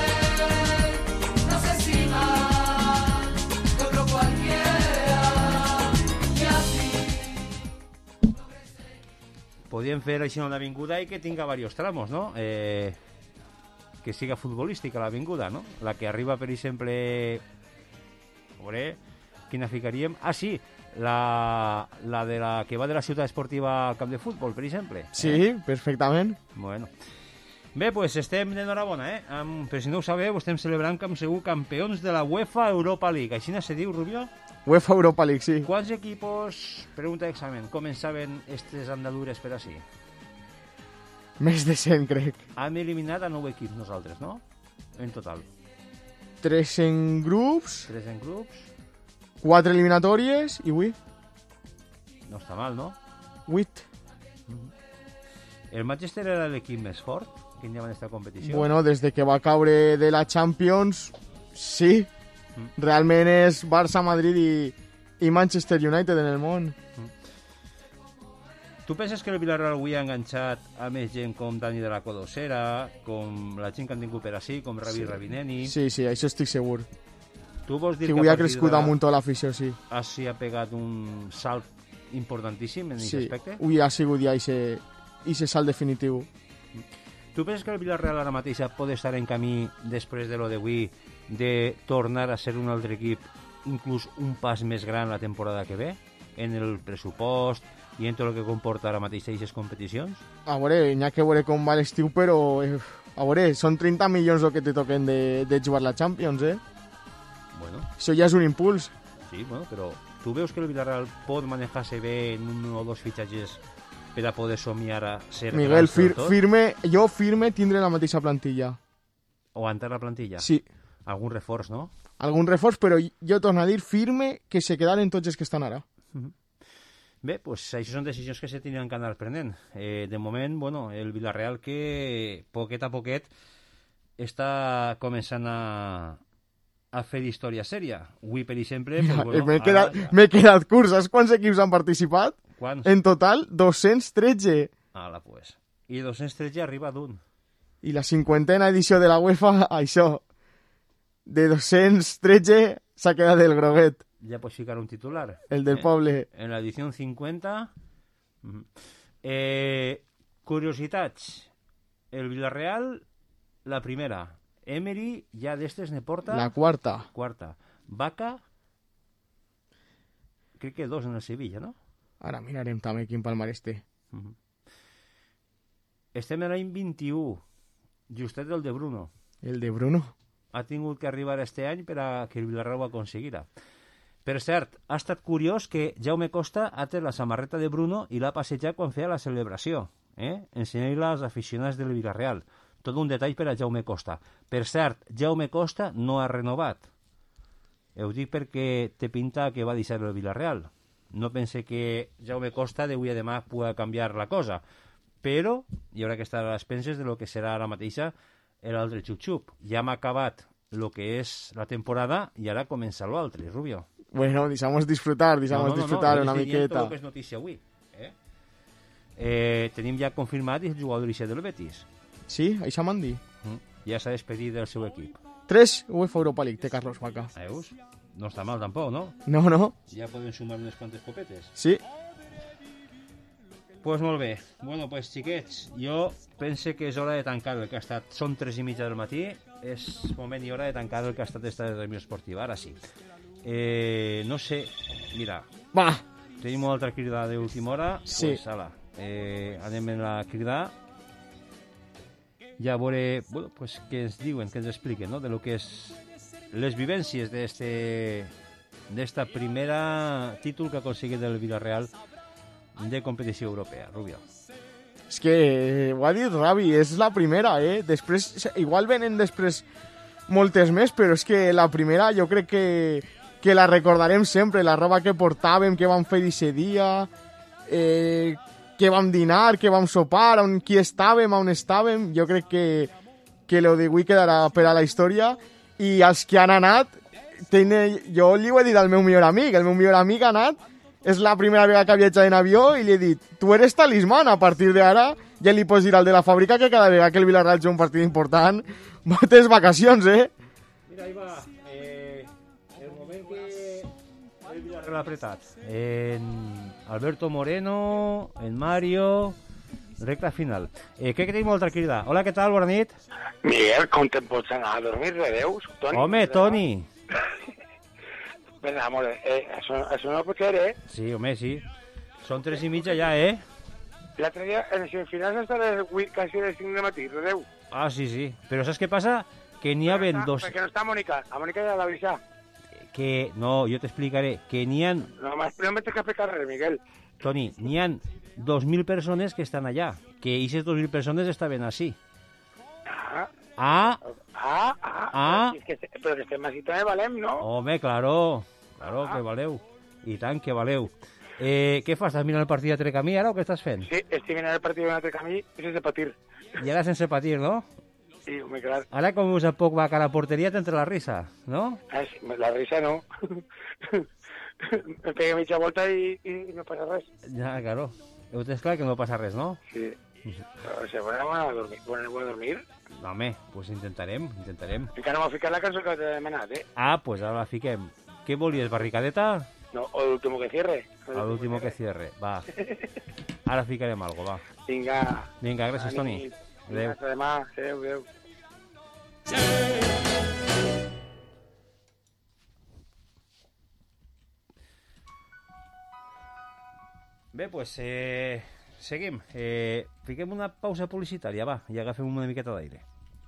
No sé si más que otro cualquiera que así. Podrían hacer així una vinguda y que tenga varios tramos, ¿no? Eh, que siga futbolística la vinguda, ¿no? La que arriba, per exemple... Hombre, quina ficaríem? Ah, sí, la, la de la que va de la ciutat esportiva al camp de futbol, per exemple. Sí, eh? perfectament. Bueno. Bé, doncs estem d'enhorabona, eh? Amb, per si no ho sabeu, estem celebrant que hem sigut campions de la UEFA Europa League. Així se diu, Rubio? UEFA Europa League, sí. Quants equipos, pregunta d'examen, començaven aquestes andadures per així? Més de cent, crec. Hem eliminat a nou equips nosaltres, no? En total. Tres en grups. Tres en grups. Quatre eliminatòries i vuit. No està mal, no? Vuit. El Manchester era l'equip més fort que hi havia en aquesta competició? Bueno, des de que va caure de la Champions, sí. Mm. Realment és Barça, Madrid i, i Manchester United en el món. Mm. Tu penses que el Villarreal avui ha enganxat a més gent com Dani de la Codosera, com la gent que han tingut per així, com Ravi sí. Ravineni? Sí, sí, això estic segur. Tu vols dir que, que avui ha crescut damunt tota l'afició, sí. Així ha pegat un salt importantíssim en aquest sí. aspecte? Sí, avui ha sigut ja aquest salt definitiu. Tu penses que el Villarreal ara mateix pot estar en camí, després de lo d'avui, de tornar a ser un altre equip, inclús un pas més gran la temporada que ve, en el pressupost i en tot el que comporta ara mateix aquestes competicions? A veure, n'hi ha que veure com va l'estiu, però eh, a veure, són trenta milions el que te toquen de, de jugar la Champions, eh? Bueno. Això ja és un impuls. Sí, bueno, però tu veus que el Villarreal pot manejar-se bé en un o dos fitxatges per a poder somiar a ser Miguel, fir firme, jo firme tindré la mateixa plantilla. O entrar la plantilla? Sí. Algun reforç, no? Algun reforç, però jo torno a dir firme que se quedaren tots els que estan ara. Uh -huh. Bé, doncs això són decisions que se tindran que anar prenent. Eh, de moment, bueno, el Villarreal que poquet a poquet està començant a, a fer història sèria. Avui, per exemple... Ja, pues, bueno, M'he quedat, ja... quedat curt. Saps quants equips han participat? Quants? En total, dos-cents tretze. Ala, pues. I dos-cents tretze arriba d'un. I la cinquantena edició de la UEFA, això, de dos-cents tretze s'ha quedat el groguet. Ja pots ficar un titular. El del eh, poble. En l'edició cinquanta... Eh, curiositats. El Villarreal, la primera. Emery, ja d'estes ne porta... La quarta. Quarta. Vaca, crec que dos en el Sevilla, no? Ara mirarem també quin palmarès té. Uh -huh. Estem en l'any vint-i-u, justet del de Bruno. El de Bruno? Ha tingut que arribar este any per a que el Villarreal ho aconseguirà. Per cert, ha estat curiós que Jaume Costa ha tret la samarreta de Bruno i l'ha passejat quan feia la celebració, eh? ensenyant-la als aficionats del Villarreal. Tot un detall per a Jaume Costa. Per cert, Jaume Costa no ha renovat. Ho dic perquè té pinta que va deixar el Villarreal. No pense que Jaume Costa d'avui a demà pugui canviar la cosa, però hi haurà que estar a les penses de lo que serà ara mateixa l'altre xup-xup. Ja hem acabat el que és la temporada i ara comença l'altre, Rubio. Bueno, deixamos disfrutar, deixamos no, no, disfrutar no, una miqueta. Tot el que és notícia avui. Eh? Eh, tenim ja confirmat el jugador del Betis. Sí, això m'han dit. Mm. Ja s'ha despedit del seu equip. Tres UEFA Europa League té Carlos Vaca. Veus? No està mal tampoc, no? No, no. Ja poden sumar unes quantes copetes. Sí. Pues molt bé. Bueno, pues xiquets, jo pense que és hora de tancar el que ha estat. Són tres i mitja del matí, és moment i hora de tancar el que ha estat esta reunió esportiva. Ara sí. Eh, no sé, mira. Va. Tenim una altra crida d'última hora. Sí. Pues, ala, eh, anem en la crida. Ja veure, bueno, pues, què ens diuen, què ens expliquen, no?, de lo que és les vivències d'este d'esta primera títol que ha aconseguit el Villarreal de competició europea, Rubio. És que ho ha dit Ravi, és la primera, eh? Després, igual venen després moltes més, però és que la primera jo crec que, que la recordarem sempre, la roba que portàvem, que vam fer aquest dia, eh, que vam dinar, que vam sopar, on qui estàvem, on estàvem, jo crec que, que lo d'avui quedarà per a la història, i els que han anat, tene, jo li ho he dit al meu millor amic, el meu millor amic ha anat, és la primera vegada que ha viatjat en avió, i li he dit, tu eres talismán, a partir d'ara ja li pots dir al de la fàbrica que cada vegada que el Villarreal juga un partit important, tens vacacions, eh? Mira, ahí va, eh, el moment que el Villarreal ha apretat, en Alberto Moreno, en Mario, recta final. Eh, què tenim altra crida? Hola, què tal? Bona nit. Miguel, com te'n pots anar a dormir? Redeus, Toni. Home, Toni. Vinga, amor, eh, això, això no pot ser, eh? Sí, home, sí. Són tres i mitja ja, eh? L'altre dia, en les semifinals, hasta les vuit, quasi les cinc de matí, Redeu. Ah, sí, sí. Pero ¿sabes qué pasa? Que n'hi ha ben Està, dos... perquè no està Mònica. A Mònica ja l'ha avisat. Que... No, jo t'explicaré. Que n'hi ha... No, más, no me tens que explicar res, Miguel. Toni, n'hi ha dos mil persones que estan allà. Que aquestes dos mil persones estaven així. Ah, Ah, ah, ah. Ah. És que, però que estem així també valem, no? home, claro. Claro que valeu. I tant que valeu. Eh, què fas? Estàs mirant el partit d'altre camí ara o què estàs fent? Sí, estic mirant el partit d'un altre camí i sense patir. I ara sense patir, no? Sí, home, clar. Ara com us a poc va a la porteria t'entra la risa, no? Ah, sí, la risa no. Me pegué mitja volta i, i no passa res. Ja, claro. Heu tens clar que no passa res, no? Sí. O sigui, bueno, a dormir. Bueno, a dormir. No, home, pues intentarem, intentarem. Encara no m'ha ficat la cançó que t'he demanat, eh? Ah, pues ara la fiquem. Què volies, barricadeta? No, o l'último que cierre. A l'último que cierre, va. Ara ficarem algo, va. Vinga. Vinga, gràcies, Toni. Adéu. Hasta demà. Adéu, adéu. Bé, pues, eh, seguim. Eh, fiquem una pausa publicitària, va, i agafem una miqueta d'aire.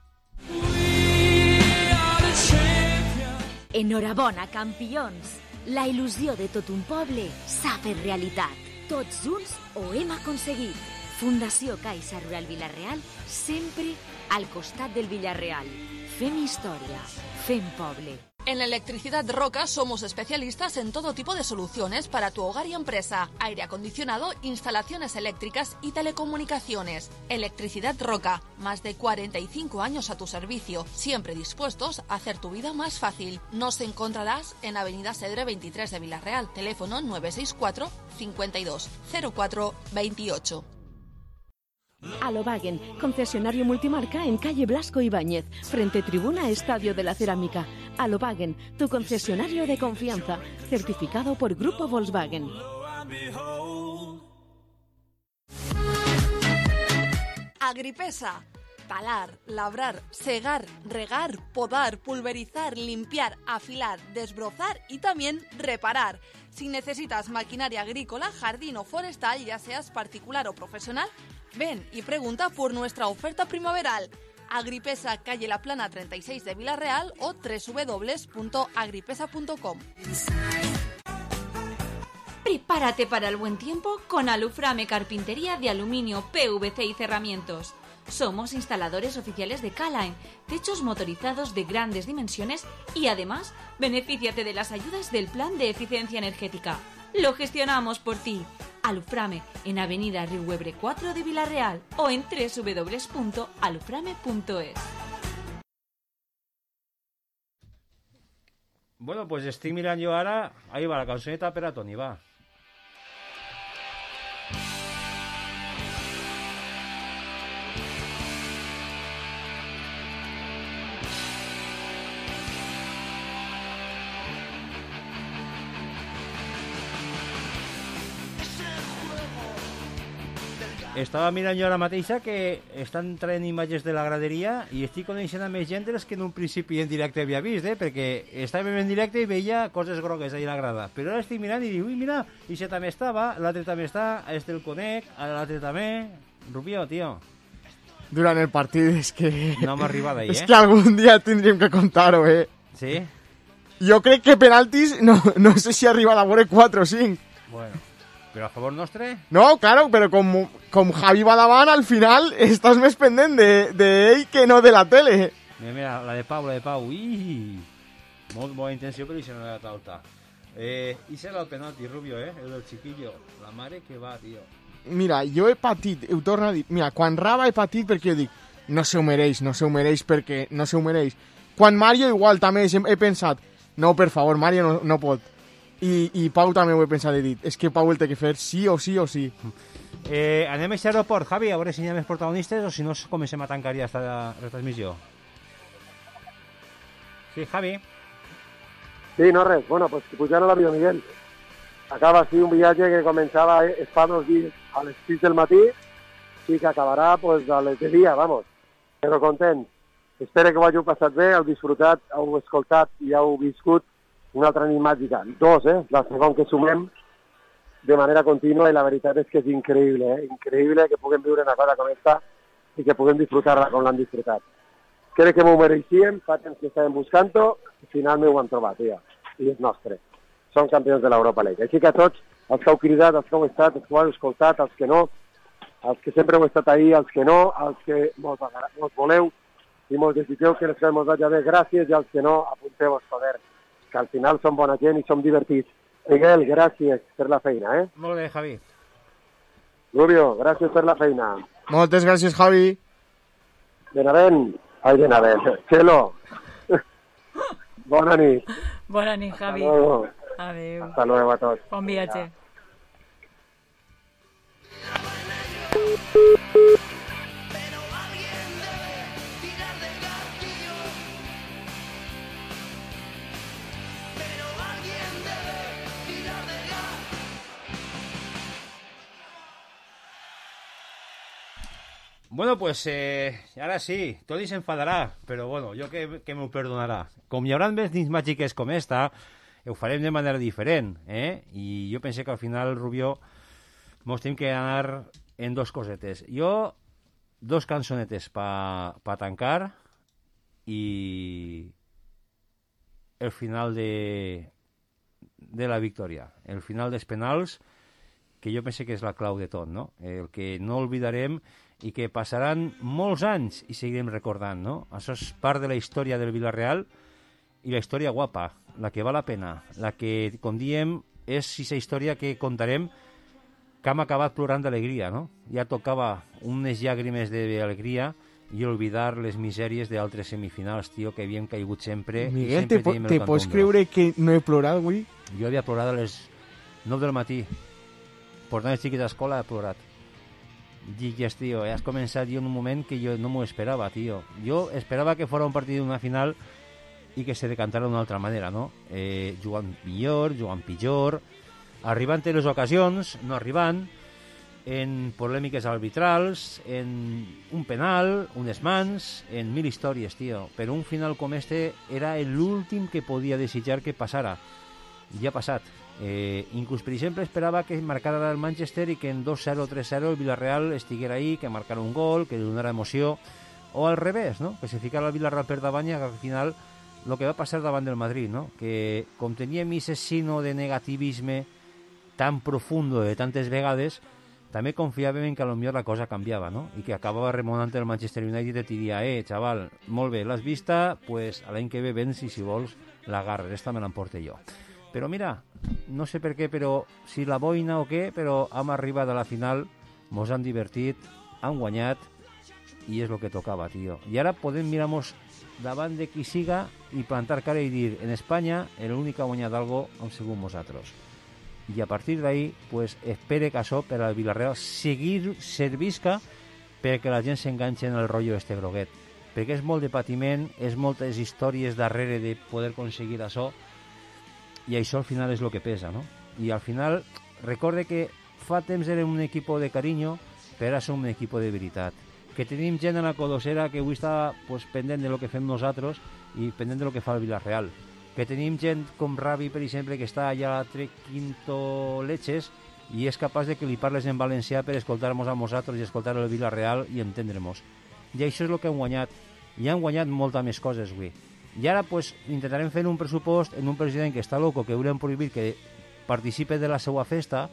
Enhorabona, campions! La il·lusió de tot un poble s'ha fet realitat. Tots junts ho hem aconseguit. Fundació Caixa Rural Vila-real, sempre al costat del Villarreal. Fem història, fem poble. En Electricidad Roca somos especialistas en todo tipo de soluciones para tu hogar y empresa. Aire acondicionado, instalaciones eléctricas y telecomunicaciones. Electricidad Roca, más de cuarenta y cinco años a tu servicio, siempre dispuestos a hacer tu vida más fácil. Nos encontrarás en Avenida Cedre veintitrés de Villarreal, teléfono nueve seis cuatro, cincuenta y dos, cero cuatro, veintiocho. Alobagen, concesionario multimarca en calle Blasco Ibáñez, frente tribuna Estadio de la Cerámica. Alobagen, tu concesionario de confianza, certificado por Grupo Volkswagen. Agripesa. Talar, labrar, segar, regar, podar, pulverizar, limpiar, afilar, desbrozar y también reparar. Si necesitas maquinaria agrícola, jardín o forestal, ya seas particular o profesional, ven y pregunta por nuestra oferta primaveral. Agripesa, calle La Plana treinta y seis de Villarreal o doble u doble u doble u punto agripesa punto com. Prepárate para el buen tiempo con Aluframe Carpintería de Aluminio, P V C y Cerramientos. Somos instaladores oficiales de K-Line, techos motorizados de grandes dimensiones y además benefíciate de las ayudas del Plan de Eficiencia Energética. Lo gestionamos por ti. Aluframe en Avenida Riuebre cuatro de Villarreal o en doble u doble u doble u punto aluframe punto es. Bueno, pues estic mirant jo ara... Ahí va, la cançoneta per a Toni, va. Estava mirant jo ara mateixa que estan traient imatges de la graderia i estic coneixent a més gent dels que en un principi en directe havia vist, eh? Perquè estàvem en directe i veia coses grogues ahí a la grada. Però ara estic mirant i dic, ui, mira, i se també estava, l'altre també està, este el conec, l'altre també... Rubio, tio. Durant el partit és que... No hem arribat ahí, eh? És que algun dia tindríem que contar-ho, eh? Sí? Jo crec que penaltis, no, no sé si arriba a veure quatre o cinc. Bueno... ¿Pero a favor nostre? No, claro, pero com, com Javi va davant, al final estàs més pendent d'ell de, de que no de la tele. Mira, mira, la de Pau, la de Pau. Ui, molt bona intenció, però això no era talta. Eh, I serà el penalti, Rubio, eh? El del chiquillo. La mare que va, tio. Mira, jo he patit, ho torno a dir, mira, quan Raba he patit perquè jo dic, no se ho mereix, no se ho mereix perquè no se ho mereix. Quan Mario igual també he, he pensat, no, per favor, Mario no, no pot. I, i Pau també ho he pensat i dit, és que Pau el té que fer sí o sí o sí. Eh, anem a aquest aeroport, Javi, a veure si hi ha més protagonistes o si no comencem a tancar ja esta retransmissió. Sí, Javi. Sí, no res. Bueno, pues pujant a l'avió, Miguel. Acaba així un viatge que començava fa dos dies a les sis del matí i que acabarà pues, a les de dia, vamos. Però content. Espero que ho hàgiu passat bé, heu disfrutat, heu escoltat i heu viscut una altra nit màgica. Dos, eh? La segon que sumem de manera contínua i la veritat és que és increïble, eh? Increïble que puguem viure una cosa com esta i que puguem disfrutar-la com l'han disfrutat. Crec que m'ho mereixíem, fa temps que estàvem buscant-ho, i finalment ho han trobat, ja. I és nostre. Som campions de l'Europa League. Així que a tots, els que heu cridat, els que heu estat, els que heu escoltat, els que no, els que sempre heu estat ahí, els que no, els que mos, mos voleu i mos desitgeu que les fem mos vagi bé, gràcies, i els que no, apunteu-vos, joder, que al final som bona gent i som divertits. Miguel, gràcies per la feina, eh? Molt bé, Javi. Rubio, gràcies per la feina. Moltes gràcies, Javi. Benavent. Ai, Benavent. Chelo. Bona nit. Bona nit, Javi. Hasta luego. Adéu. Hasta luego a tots. Bon viatge. Bueno, pues eh, ara sí, Toni s'enfadarà, però bueno, jo que, que m'ho perdonarà. Com hi haurà més nits màgiques com esta, ho farem de manera diferent, eh? I jo pensé que al final, Rubió, mos tenim que anar en dos cosetes. Jo, dos cançonetes pa, pa tancar i el final de, de la victòria, el final dels penals, que jo pensé que és la clau de tot, no? El que no oblidarem i que passaran molts anys i seguirem recordant, no? Això és part de la història del Villarreal i la història guapa, la que val la pena, la que, com diem, és aquesta història que contarem que hem acabat plorant d'alegria, no? Ja tocava unes llàgrimes d'alegria i oblidar les misèries d'altres semifinals, tio, que havíem caigut sempre. Miguel, sempre te, po te pots creure que no he plorat avui? Jo havia plorat a les nou del matí. Portant els xiquets a escola he plorat. Digues, tio, has començat jo en un moment que jo no m'ho esperava, tio. Jo esperava que fos un partit d'una final i que se decantara d'una altra manera, no? Eh, jugant millor, jugant pitjor, arribant a les ocasions, no arribant, en polèmiques arbitrals, en un penal, unes mans, en mil històries, tio. Però un final com este era l'últim que podia desitjar que passara. I ja ha passat. Eh, inclús, per exemple, esperava que marcara el Manchester i que en dos zero o tres zero el Villarreal estiguera ahí, que marcara un gol, que li donara emoció, o al revés, no? Que se ficara el Villarreal per davant i al final el que va passar davant del Madrid, no? Que com teníem aquest sino de negativisme tan profundo de tantes vegades, també confiàvem en que potser la cosa canviava, no? I que acabava remuntant el Manchester United i et diria, eh, xaval, molt bé, l'has vista, pues a l'any que ve vens i si vols l'agarres, esta me l'emporte jo. Però mira, no sé per què, però si la boina o què, però hem arribat a la final, mos han divertit, han guanyat, i és el que tocava, tio. I ara podem mirar-nos davant de qui siga i plantar cara i dir, en Espanya, l'únic que ha guanyat algo hem sigut nosaltres. I a partir d'ahí, pues, espere que això per al Villarreal seguir servisca perquè la gent s'enganxe en el rotllo este groguet. Perquè és molt de patiment, és moltes històries darrere de poder aconseguir això, i això al final és el que pesa, no? I al final, recorde que fa temps érem un equip de carinyo, però ara som un equip de veritat. Que tenim gent a la colossera que avui està pues, pendent de lo que fem nosaltres i pendent de lo que fa el Villarreal. Que tenim gent com Ravi, per exemple, que està allà a tres quinto leches i és capaç de que li parles en valencià per escoltar-nos a nosaltres i escoltar el Villarreal i entendre-nos. I això és el que han guanyat. I han guanyat molta més coses avui. I ara pues, intentarem fer un pressupost en un president que està loco, que volem prohibir que participe de la seva festa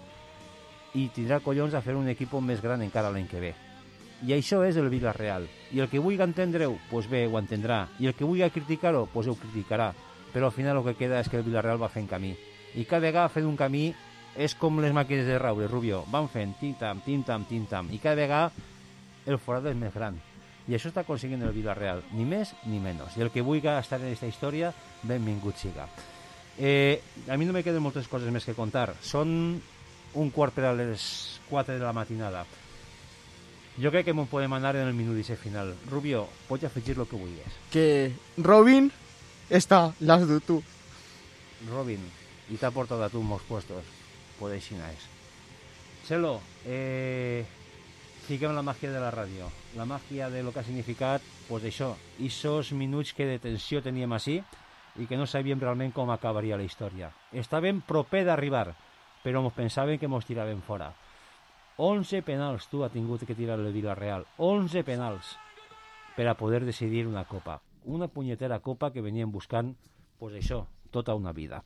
i tindrà collons a fer un equip més gran encara l'any que ve. I això és el Villarreal. I el que vulgui entendre-ho, pues bé, ho entendrà. I el que vulgui criticar-ho, pues ho criticarà. Però al final el que queda és que el Villarreal va fent camí. I cada vegada fent un camí és com les màquines de Raúl, Rubio. Van fent tim-tam, tim-tam, tim-tam. I cada vegada el forat és més gran. I això està aconseguint el Villarreal, ni més ni menys. I el que vulgui estar en aquesta història, benvingut siga. Eh, a mi no me queden moltes coses més que contar. Són un quart per a les quatre de la matinada. Jo crec que m'ho podem anar en el minut disset final. Rubio, pots afegir el que vulguis. Que Robin està, l'has dut tu. Robin, i t'ha portat a tu molts puestos. Pues així és. Chelo, eh... fiquem la màgia de la ràdio, la màgia de lo que ha significat, pues això, aquests minuts que de tensió teníem així i que no sabíem realment com acabaria la història. Estàvem proper d'arribar, però ens pensàvem que ens tiraven fora. onze penals tu ha tingut que tirar el Villarreal. onze penals per a poder decidir una copa. Una punyetera copa que venien buscant, pues això, tota una vida.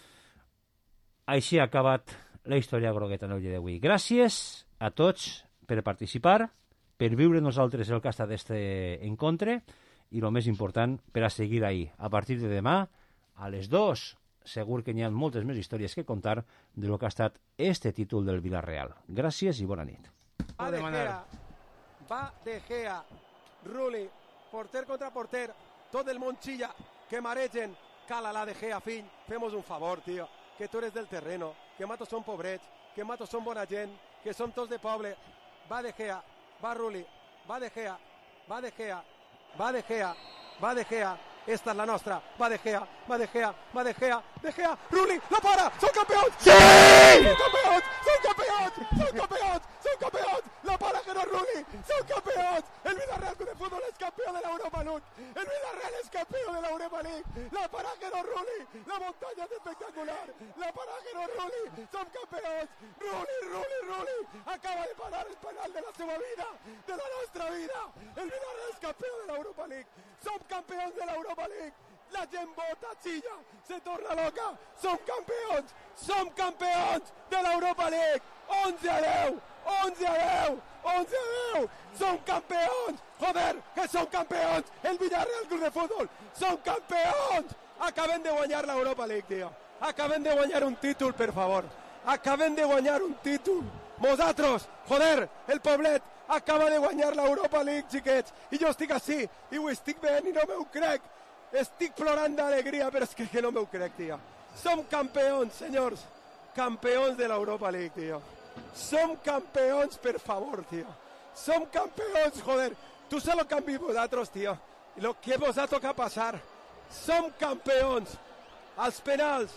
Així ha acabat la història grogueta en el dia d'avui. Gràcies a tots per participar, per viure nosaltres el que ha estat este encontre i, el més important, per a seguir ahí. A partir de demà, a les dos, segur que n'hi ha moltes més històries que contar de lo que ha estat este títol del Villarreal. Gràcies i bona nit. Va De Gea, va De Gea, Rulli, porter contra porter, tot el món xilla, que maregen, cala la De Gea, fill, femos un favor, tio, que tu eres del terreno, que matos són pobrets, que matos són bona gent, que són tots de poble. Va De Gea, va Rulli, va De Gea, va De Gea, va De Gea, va De Gea, esta es la nostra, va De Gea, va De Gea, va De Gea, De Gea, Rulli, la para, són campions! Sí! Són campions, són campions, són campions, són campions, la para que no Rulli, són campions! El Villarreal Club de Fútbol es campeón de la Europa League, el Villarreal es campeón de la Europa League, la para que no Rulli, la montaña es espectacular, la para que no Rulli, són campions, Rulli, Rulli, Rulli, acaba de parar el penal de la seva vida, de la nostra vida, el Villarreal es campeón de la Europa League, som campions de la Europa League, la gent vota, xilla, se torna loca, som campions, som campions de l'Europa League, onze a deu, onze a deu, onze a deu, som campions, joder, que som campions, el Villarreal Club de Fútbol, som campions, acabem de guanyar l'Europa League, tio, acabem de guanyar un títol, per favor, acabem de guanyar un títol, nosaltres, joder, el poblet, acaba de guanyar l'Europa League, xiquets, i jo estic així, i ho estic veient i no m'ho crec, estic plorant d'alegria, però és que, que no m'ho crec, tio. Som campions, senyors, campions de l'Europa League, tio. Som campions, per favor, tio. Som campions, joder. Tu sé lo que han vist vosaltres, tio, i lo que vosaltres que ha passar. Som campions. Els penals,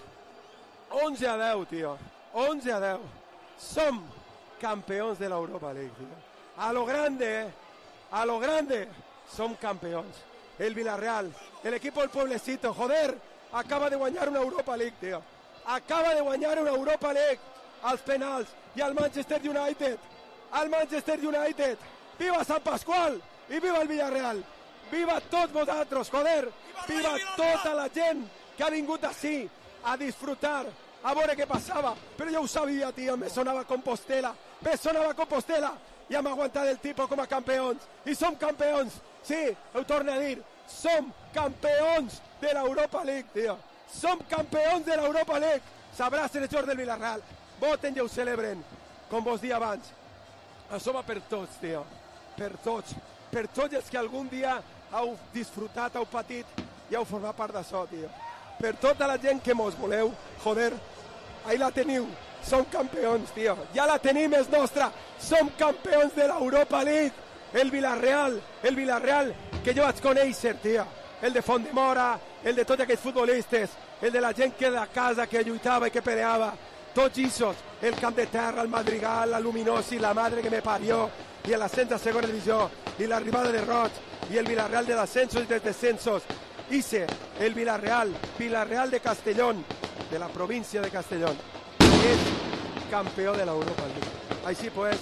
onze a deu, tio. onze a deu. Som campions de l'Europa League, tio. A lo grande, eh? A lo grande, som campions. El Villarreal, el equipo del pueblecito, joder, acaba de guanyar una Europa League, tío. Acaba de guanyar una Europa League als penals i al Manchester United. Al Manchester United. Viva San Pasqual i viva el Villarreal. Viva tots vosaltres, joder. Viva tota la gent que ha vingut així a disfrutar, a veure què passava. Però jo ho sabia, tio, me sonava Compostela. Me sonava Compostela. I hem aguantat el tipus com a campions. I som campions. Sí, ho torno a dir, som campions de l'Europa League, tio. Som campions de l'Europa League. S'abracen els jugadors del Villarreal, voten i ho celebren, com vos dia abans. Això va per tots, tio, per tots. Per tots els que algun dia heu disfrutat, heu patit i heu format part d'això, tio. Per tota la gent que mos voleu, joder, ahí la teniu. Som campions, tio. Ja la tenim, és nostra. Som campions de l'Europa League. El Villarreal, el Villarreal que jo vaig conèixer, tia. El de Fondemora, el de tots aquests futbolistes, el de la gent que de casa, que lluitava i que peleava. Tots issos, el camp de terra, el Madrigal, la Luminosi, la madre que me parió, i l'ascens a segona divisió, i l'arribada de Roig, i el Villarreal de l'ascensos i dels descensos. Ise, el Villarreal, Villarreal de Castellón, de la província de Castellón, és campió de l'Europa League. Així pues,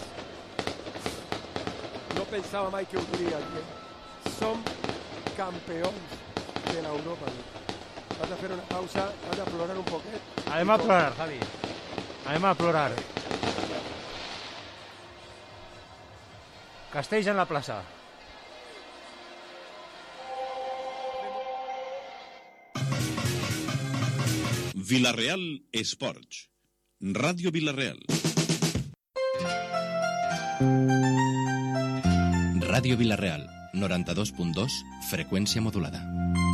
no pensava mai que ho diria, tio. Som campions de l'Europa League. Vas a fer una pausa, vas a plorar un poquet. Anem a plorar, Javi. Anem a plorar. Castells en la plaça. Villarreal Esports. Ràdio Villarreal. Ràdio Villarreal, noranta-dos punt dos, freqüència modulada.